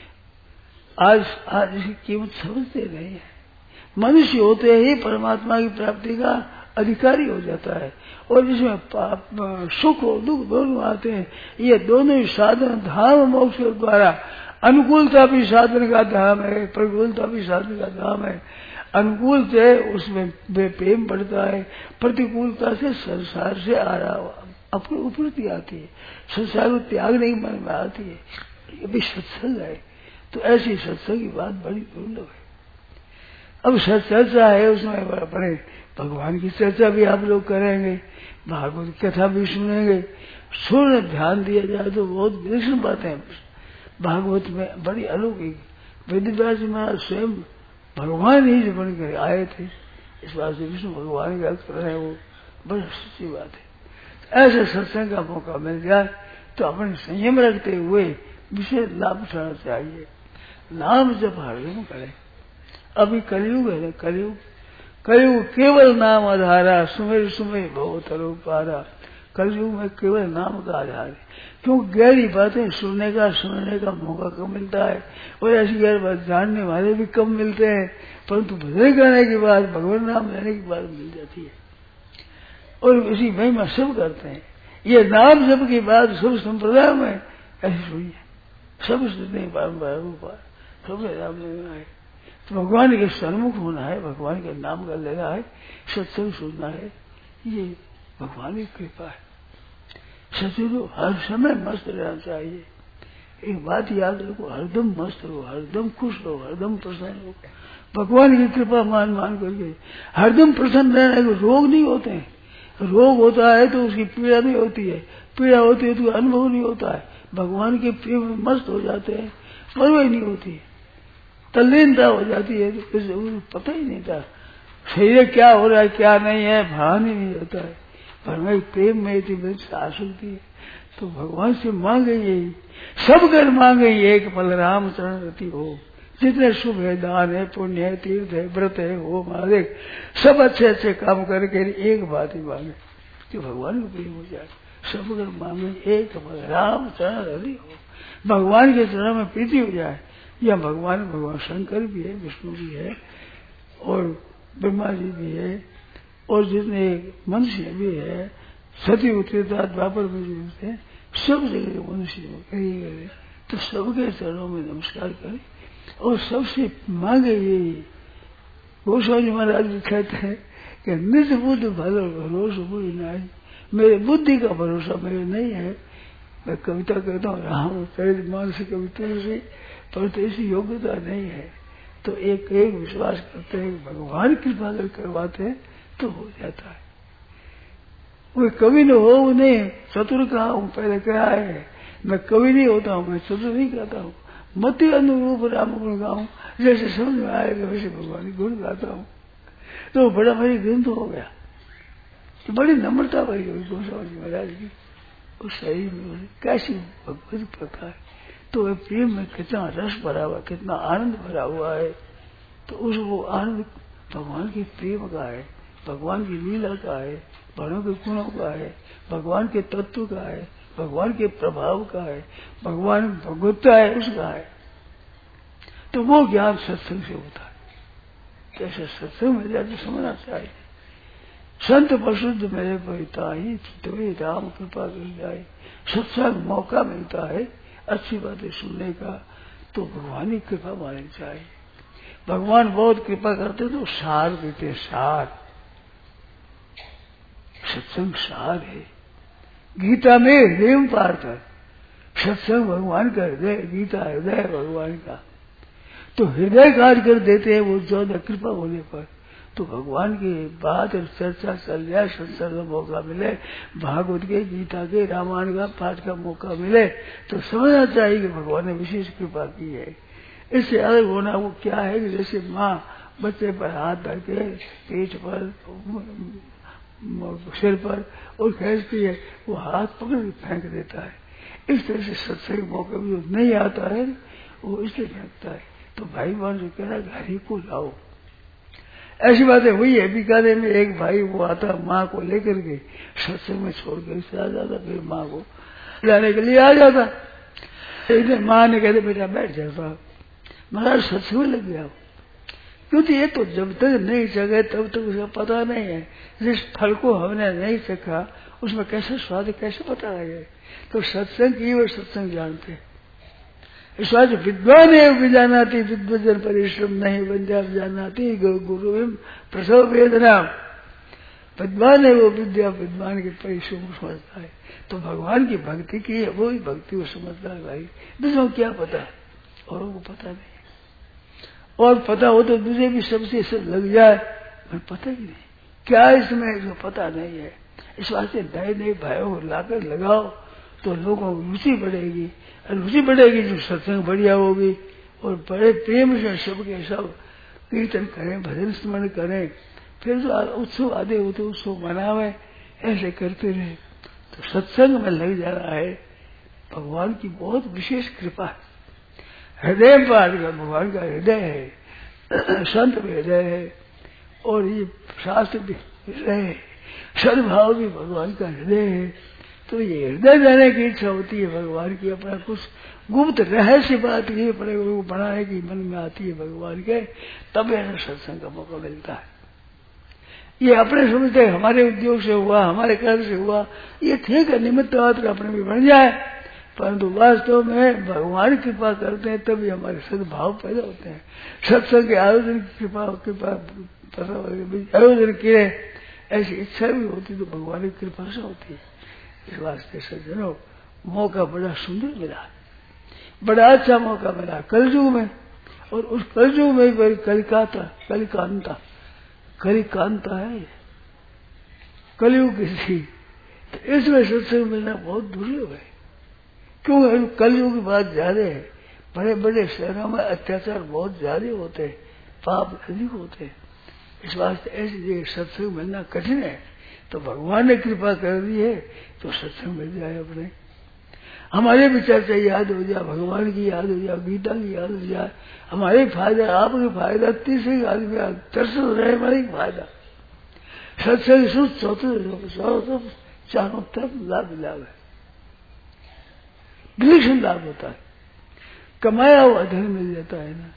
आज इसकी कीमत समझते नहीं है। मनुष्य होते ही परमात्मा की प्राप्ति का अधिकारी हो जाता है, और इसमें सुख और दुख दोनों आते हैं। ये दोनों ही साधन धाम मोक्ष के द्वारा, अनुकूलता भी साधन का धाम है, प्रतिकूलता भी साधन का धाम है। अनुकूल से उसमें प्रेम बढ़ता है, प्रतिकूलता से संसार से आ रहा अपनी उपरती आती है, संसार को त्यागने की मन में आती है। ये भी सत्संग है। तो ऐसी सत्संग की बात बड़ी दुर्लभ है। अब चर्चा है, उसमें अपने भगवान की चर्चा भी आप लोग करेंगे, भागवत कथा भी सुनेंगे। सुन ध्यान दिया जाए तो बहुत विलक्षण बातें भागवत में, बड़ी अलौकिक। वेदव्यास महाराज स्वयं भगवान ही जो बन कर आए थे, इस बात से विष्णु भगवान का अक्सर है, वो बड़ी सच्ची बात है। ऐसे सत्संग का मौका मिल जाए तो अपने संयम रखते हुए विशेष लाभ उठाना चाहिए। नाम जब हरदम करें। अभी कलयुग है ना, कलयुग केवल नाम आधारा, सुमेर सुमेर भव तरो पारा। कलयुग में केवल नाम का आधार है, क्यों गहरी बातें सुनने का मौका कम मिलता है, और ऐसी गहरी बात जानने वाले भी कम मिलते हैं। परंतु भजन करने के बाद, भगवान नाम लेने के बाद मिल जाती है, और इसी महिमा सब करते हैं। ये नाम जप की बात सब संप्रदाय में ऐसी सुनी है, सब सुनते हैं, बार सब नाम लेना है, तो भगवान के सन्मुख होना है, भगवान के नाम का लेना है, सत्संग सुनना है, ये भगवान की कृपा है। सचुरो हर समय मस्त रहना चाहिए। एक बात याद रखो, हरदम मस्त रहो, हरदम खुश रहो, हरदम प्रसन्न रहो, भगवान की कृपा मान करके हरदम प्रसन्न रहने को। रोग नहीं होते हैं, रोग होता है तो उसकी पीड़ा नहीं होती है, पीड़ा होती है तो अनुभव नहीं होता है। भगवान के प्रेम में मस्त हो जाते हैं, परवाह नहीं होती है, तल्लीनता हो जाती है, तो पता ही नहीं था शरीर क्या हो रहा है क्या नहीं है, भान ही नहीं होता है। पर मैं प्रेम में इतनी आसक्ति है, तो भगवान से मांगे यही, सब कर मांगे एक पल राम चरण रति हो। जितने शुभ है, दान है, पुण्य है, तीर्थ है, व्रत है, हो मालिक, सब अच्छे अच्छे काम करके एक बात ही मांगे कि भगवान को प्रेम हो जाए। सब कर मांगे एक पल राम चरण रति हो, भगवान के चरण में प्रीति हो जाए। या भगवान शंकर भी है, विष्णु भी है, और ब्रह्मा जी भी है, और जितने मनुष्य भी है, सती उत्तरता द्वापर में जो होते, सब जगह मनुष्य करिए तो सबके चरणों में नमस्कार करें और सबसे मांगे यही। गोस्वामी महाराज भी कहते हैं कि निज बुद्ध भरोसा बुद्धि नहीं, मेरे बुद्धि का भरोसा मेरे नहीं है। मैं कविता कहता हूँ राम चरित मानस कविता से, पर तो ऐसी योग्यता नहीं है। तो एक विश्वास करते हैं कि भगवान कृपा करवाते हैं तो हो जाता है। वो कवि न हो, उन्हें चतुर कहा हूँ, पहले कहा है मैं कवि नहीं होता हूँ, मैं चतुर नहीं कहता हूँ। मति अनुरूप राम गुण गाऊं, जैसे समझ में आएगा वैसे भगवान गुण गाता हूँ। तो बड़ा भारी ग्रंथ हो गया, तो बड़ी नम्रता भरी हुई गोस्वामी महाराज की। उस शरीर में कैसी भगवत प्रथा है, तो वह प्रेम में कितना रस भरा हुआ, कितना आनंद भरा हुआ है। तो उस वो आनंद भगवान के प्रेम का है, भगवान की लीला का है, भगवान के गुणों का है, भगवान के तत्व का है, भगवान के प्रभाव का है, भगवान भगवत्ता है उसका है। तो वो ज्ञान सत्संग से होता है। कैसे सत्संग मिल जाए तो समझना चाहिए। संत प्रसिद्ध मेरे पिता ही तुम्हें राम कृपा कर जाए। सत्संग मौका मिलता है अच्छी बातें सुनने का, तो भगवान की कृपा माननी चाहिए। भगवान बहुत कृपा करते तो सार देते, सार। सत्संग सार है। गीता में हृदय पार्थ है, सत्संग भगवान का हृदय, गीता हृदय भगवान का। तो हृदय कार्य कर देते हैं वो ज्यादा कृपा होने पर। तो भगवान की बात और चर्चा चल जाए, सत्संग का मौका मिले, भागवत के, गीता के, रामायण का पाठ का मौका मिले, तो समझना चाहिए कि भगवान ने विशेष कृपा की है। इससे अलग होना वो क्या है कि जैसे माँ बच्चे पर हाथ धर के पेट पर, सिर पर और खींचती है, वो हाथ पकड़ के फेंक देता है। इस तरह से सत्संग मौका भी जो नहीं आता है वो इसलिए फेंकता है। तो भाई मान जो कह रहा घर ही को लाओ। ऐसी बातें हुई है। बीकानेर में एक भाई वो आता माँ को लेकर के सत्संग में छोड़ कर आ जाता, फिर माँ को लाने के लिए आ जाता। माँ ने कहते बेटा बैठ जाता, महाराज सत्संग में लग गया। क्योंकि ये तो जब तक नहीं चखे तब तक उसका पता नहीं है। जिस फल को हमने नहीं चखा उसमें कैसे स्वाद कैसे पता लगे। तो सत्संग की और सत्संग जानते हैं। इस बात विद्वान है विजानाती, विद्वजन परिश्रम नहीं बंजा जानाती, गुरु प्रसव वेदना। विद्वान है वो विद्या, विद्वान के परिश्रम को समझता है। तो भगवान की भक्ति की है, वो ही भक्ति को समझता है। भाई दूसरों को क्या पता, औरों को पता नहीं। और पता हो तो दूसरे भी सबसे सब लग जाए, पर पता ही नहीं क्या इसमें, इसको पता नहीं है। इस वास्ते नए नए भाइयों को लाकर लगाओ तो लोगों को रुचि बढ़ेगी, और रुचि बढ़ेगी जो सत्संग बढ़िया होगी। और बड़े प्रेम से सबके सब कीर्तन करें, भजन स्मरण करें, फिर जो उत्सव आदि होते उत्सव मनावे, ऐसे करते रहे तो सत्संग में लग जाना है। भगवान की बहुत विशेष कृपा है। हृदय पाठ का भगवान का हृदय है, संत भी हृदय है, और ये शास्त्र भी हृदय है, सद्भाव भी भगवान का हृदय है। तो ये हृदय जाने की इच्छा होती है भगवान की। अपना कुछ गुप्त रहस्य बात ये बनाने की मन में आती है भगवान के, तब ऐसा सत्संग का मौका मिलता है। ये अपने समझते हमारे उद्योग से हुआ, हमारे कर्म से हुआ, ये ठीक है, निमित्त मात्र अपने भी बन जाए, परंतु वास्तव में भगवान कृपा करते हैं तभी हमारे सद्भाव पैदा होते हैं। सत्संग के आयोजन की कृपा आयोजन किए, ऐसी इच्छा भी होती तो भगवान की कृपा से होती है। इस वास्ते सज्जनों मौका बड़ा सुंदर मिला, बड़ा अच्छा मौका मिला कलयुग में। और उस कलयुग में भी कलिकांता है, कलयुग की। तो इसमें सत्संग मिलना बहुत दुर्लभ है। क्यों? कलयुग की बात ज्यादा है। बड़े बड़े शहरों में अत्याचार बहुत ज्यादा होते हैं, पाप अधिक होते हैं। इस वास्ते ऐसी जगह सत्संग मिलना कठिन है। तो भगवान ने कृपा कर दी है तो सत्संग मिल जाए अपने। हमारे भी चर्चा याद हो जाए, भगवान की याद हो जाए, गीता की याद हो जाए, हमारे फायदा, आपके फायदा, तीसरे आदमी दर्शन रहे, हमारे फायदा। सत्संग सुख चौथे चारों तरफ लाभ लाभ है, विलक्षण लाभ होता है, कमाया हुआ धन मिल जाता है ना।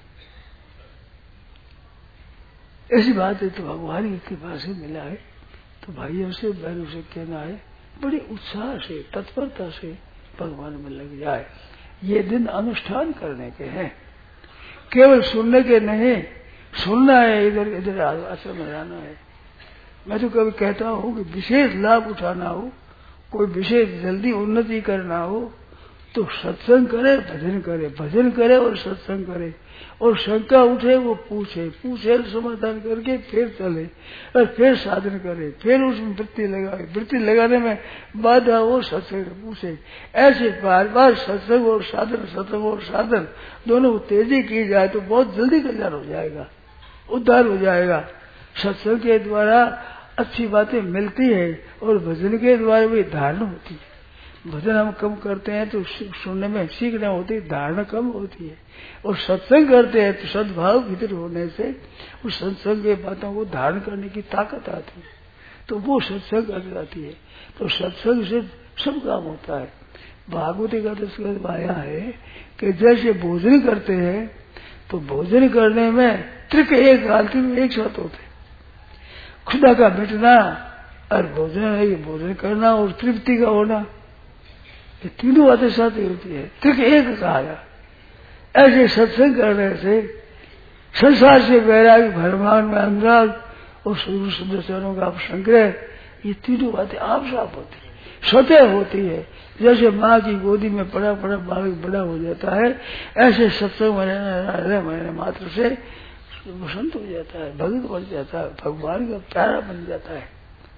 ऐसी बात है तो भगवान की कृपा से मिला है। तो भाइयों से बहनों से कहना है, बड़े उत्साह से तत्परता से भगवान में लग जाए। ये दिन अनुष्ठान करने के हैं, केवल सुनने के नहीं, सुनना है, इधर इधर आश्रम में रहना है। मैं तो कभी कहता हूँ कि विशेष लाभ उठाना हो, कोई विशेष जल्दी उन्नति करना हो तो सत्संग करे, भजन करे, भजन करे और सत्संग करे, और शंका उठे वो पूछे, पूछे समाधान करके फिर चले और फिर साधन करे, फिर उसमें वृत्ति लगाए, वृत्ति लगाने में बाधा हो सत्संग पूछे। ऐसे बार बार सत्संग और साधन, सत्संग और साधन दोनों तेजी की जाए तो बहुत जल्दी कल्याण हो जाएगा, उद्धार हो जाएगा। सत्संग के द्वारा अच्छी बातें मिलती है और भजन के द्वारा भी धारणा होती है। भजन हम कम करते हैं तो सुनने में सीखना होती है, धारणा कम होती है, और सत्संग करते हैं तो सद्भाव भीतर होने से उस सत्संग के बातों को धारण करने की ताकत आती है, तो वो सत्संग कर जाती है। तो सत्संग से सब काम होता है। भागवती का तो आया है कि जैसे भोजन करते हैं तो भोजन करने में त्रिक एक हालत में एक साथ होते, खुदा का मिटना और भोजन करना और तृप्ति का होना, ये तीनों बातें साथ ही होती है, त्रिक एक कहा। ऐसे सत्संग करने से संसार से वैराग्य, भरमान में अनुराग और सुदर्शनों का संग्रह, ये तीनों बातें आप साफ होती है, स्वतः होती है। जैसे माँ की गोदी में पड़ा पड़ा बालक बड़ा हो जाता है, ऐसे सत्संग में रहने मात्र से वसंत हो जाता है, भगत बन जाता है, भगवान का प्यारा बन जाता है।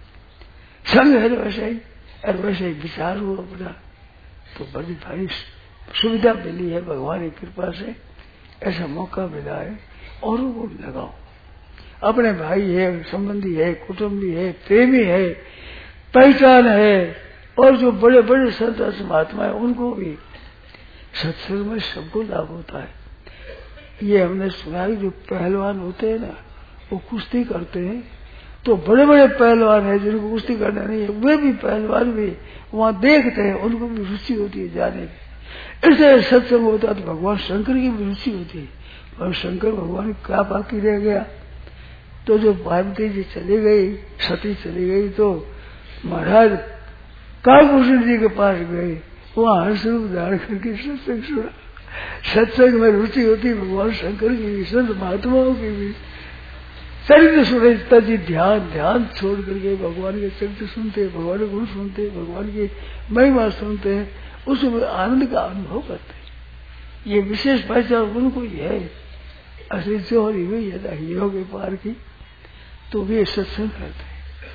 संग है वैसे ही, और वैसे ही विचार हो अपना, तो बड़ी भारी सुविधा मिली है भगवान की कृपा से, ऐसा मौका मिला है। औरों को भी लगाओ, अपने भाई है, संबंधी है, कुटुंबी है, प्रेमी है, पहचान है, और जो बड़े बड़े संत महात्मा है उनको भी सत्संग में सबको लाभ होता है। ये हमने सुना है, जो पहलवान होते हैं ना वो कुश्ती करते हैं, तो बड़े बड़े पहलवान है जिनको कुश्ती करना नहीं है, वे भी पहलवान भी वहां देखते हैं, उनको भी रुचि होती है जाने की। इससे सत्संग होता है तो भगवान शंकर की भी रुचि होती है, और शंकर भगवान क्या बाकी रह गया। तो जो पार्वती जी चली गई, सती चली गई, तो महाराज कालभूषण जी के पास गए, वहां हर्ष रूप धारण करके सत्संग सुना। सत्संग में रुचि होती भगवान शंकर की भी, संत महात्माओं की भी। चरित्र सुनता जी ध्यान छोड़ करके भगवान के चरित्र सुनते, भगवान के गुण सुनते, भगवान की महिमा सुनते हैं, उसमें आनंद का अनुभव करते हैं। ये विशेष पहचान उनको ही है। असली चोरी हुई है हीरो के पार की, तो वे सत्संग करते हैं।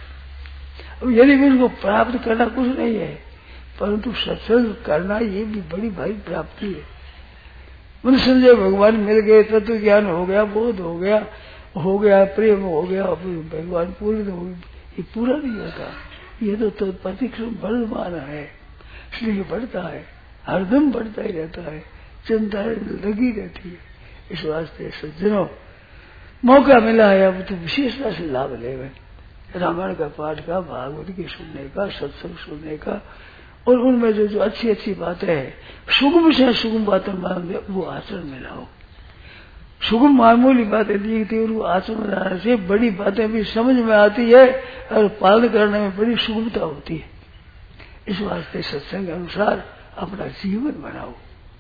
अब यदि भी उनको प्राप्त करना कुछ नहीं है, परंतु सत्संग करना ये भी बड़ी भारी प्राप्ति है। मनुष्य समझे भगवान मिल गए, तत्व ज्ञान हो गया, बोध हो गया, प्रेम हो गया, भगवान पूर्ण हो गया, ये पूरा नहीं होता। ये तो प्रतिक्रम बढ़मान है, इसलिए बढ़ता है, हरदम बढ़ता ही रहता है, चिंता लगी रहती है। इस वास्ते सज्जनों, मौका मिला है अब तो विशेषता से लाभ ले गए, रामायण का पाठ का, भागवत की सुनने का, सत्संग सुनने का, और उनमें जो अच्छी अच्छी बातें हैं, सुगम से सुगम बातें मांगे वो आचरण में लाओ। सुगम मामूली बातें दी थी, उनको आचरण में लाने से बड़ी बातें भी समझ में आती है और पालन करने में बड़ी सुगमता होती है। इस वास्ते सत्संग के अनुसार अपना जीवन बनाओ,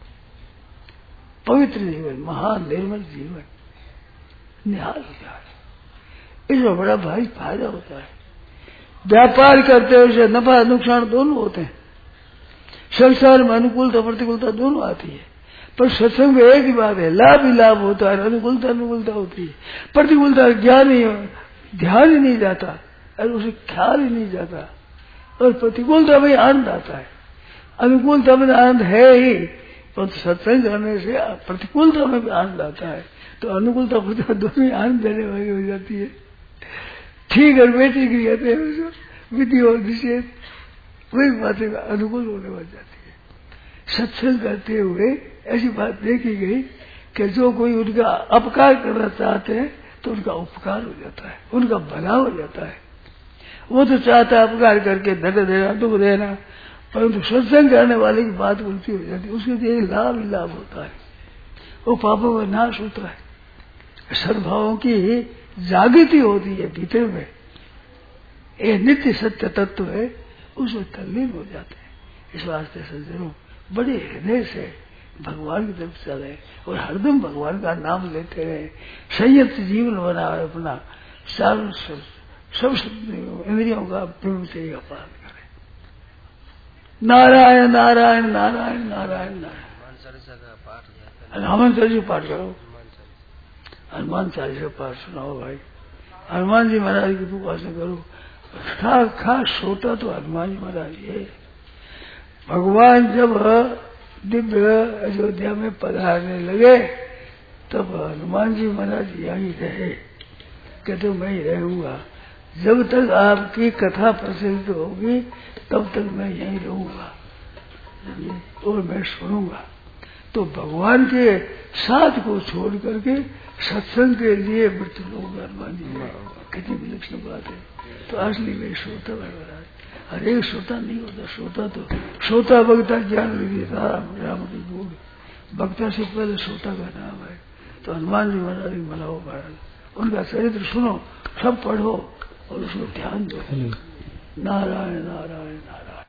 पवित्र जीवन, महान निर्मल जीवन निहाल हो जाए। इसमें बड़ा भारी फायदा होता है। व्यापार करते हैं उसे नफा नुकसान दोनों होते हैं, संसार में अनुकूलता प्रतिकूलता दोनों आती है, पर सत्संग में एक ही बात है, लाभ ही लाभ होता है, अनुकूलता होती है। प्रतिकूलता ध्यान ही नहीं जाता और उसे ख्याल ही नहीं जाता, और प्रतिकूलता में आनंद आता है। अनुकूलता में आनंद है ही, परंतु सत्संग करने से प्रतिकूलता में भी आनंद आता है, तो अनुकूलता प्रतिकूलता दोनों ही आनंद देने वाली हो जाती है। ठीक और बेटी की कहते हैं विधि और निषेध, वही बातें अनुकूल होने लग जाती है। सत्संग करते हुए ऐसी बात देखी गई कि जो कोई उनका अपकार करना चाहते हैं तो उनका उपकार हो जाता है, उनका भला हो जाता है। वो तो चाहता है अपकार करके दर्द देना, दुख देना, परंतु सत्संग करने वाले की बात उल्टी हो जाती है, उसके लिए लाभ ही लाभ होता है, वो पापों का नाश होता है, सद्भावों की जागृति होती है भीतर में, ये नित्य सत्य तत्व है, उसमें तल्लीन हो जाते हैं। इस वास्ते सज्जनों बड़े हृदय से भगवान की तरफ चले और हरदम भगवान का नाम लेते रहे, संयत जीवन बनाए अपना, सब इंद्रियों का प्रेम से ही पालन करें। नारायण नारायण नारायण नारायण नारायण। हनुमान चालीसा पाठ करो, हनुमान चालीसा पाठ सुनाओ भाई। हनुमान जी महाराज की उपासना करो। खास छोटा तो हनुमान जी महाराज है। भगवान जब दिव्य अयोध्या में पधारने लगे तब हनुमान जी महाराज यहीं रहे, कहते मैं ही रहूंगा, जब तक आपकी कथा प्रसिद्ध होगी तब तक मैं यहीं रहूंगा और मैं सुनूंगा। तो भगवान के साथ को छोड़ करके सत्संग के लिए मृत्यु लोग हनुमान जी कितनी विलक्षण बात है। तो असली में श्रोता महाराज, हर एक श्रोता नहीं होता, श्रोता तो श्रोता वक्ता ज्ञान विधि राम की गुण, वक्ता से पहले श्रोता का नाम है। तो हनुमान जी महाराज मनाओ महाराज, उनका चरित्र सुनो, सब पढ़ो और उसको ध्यान दो। नारायण नारायण।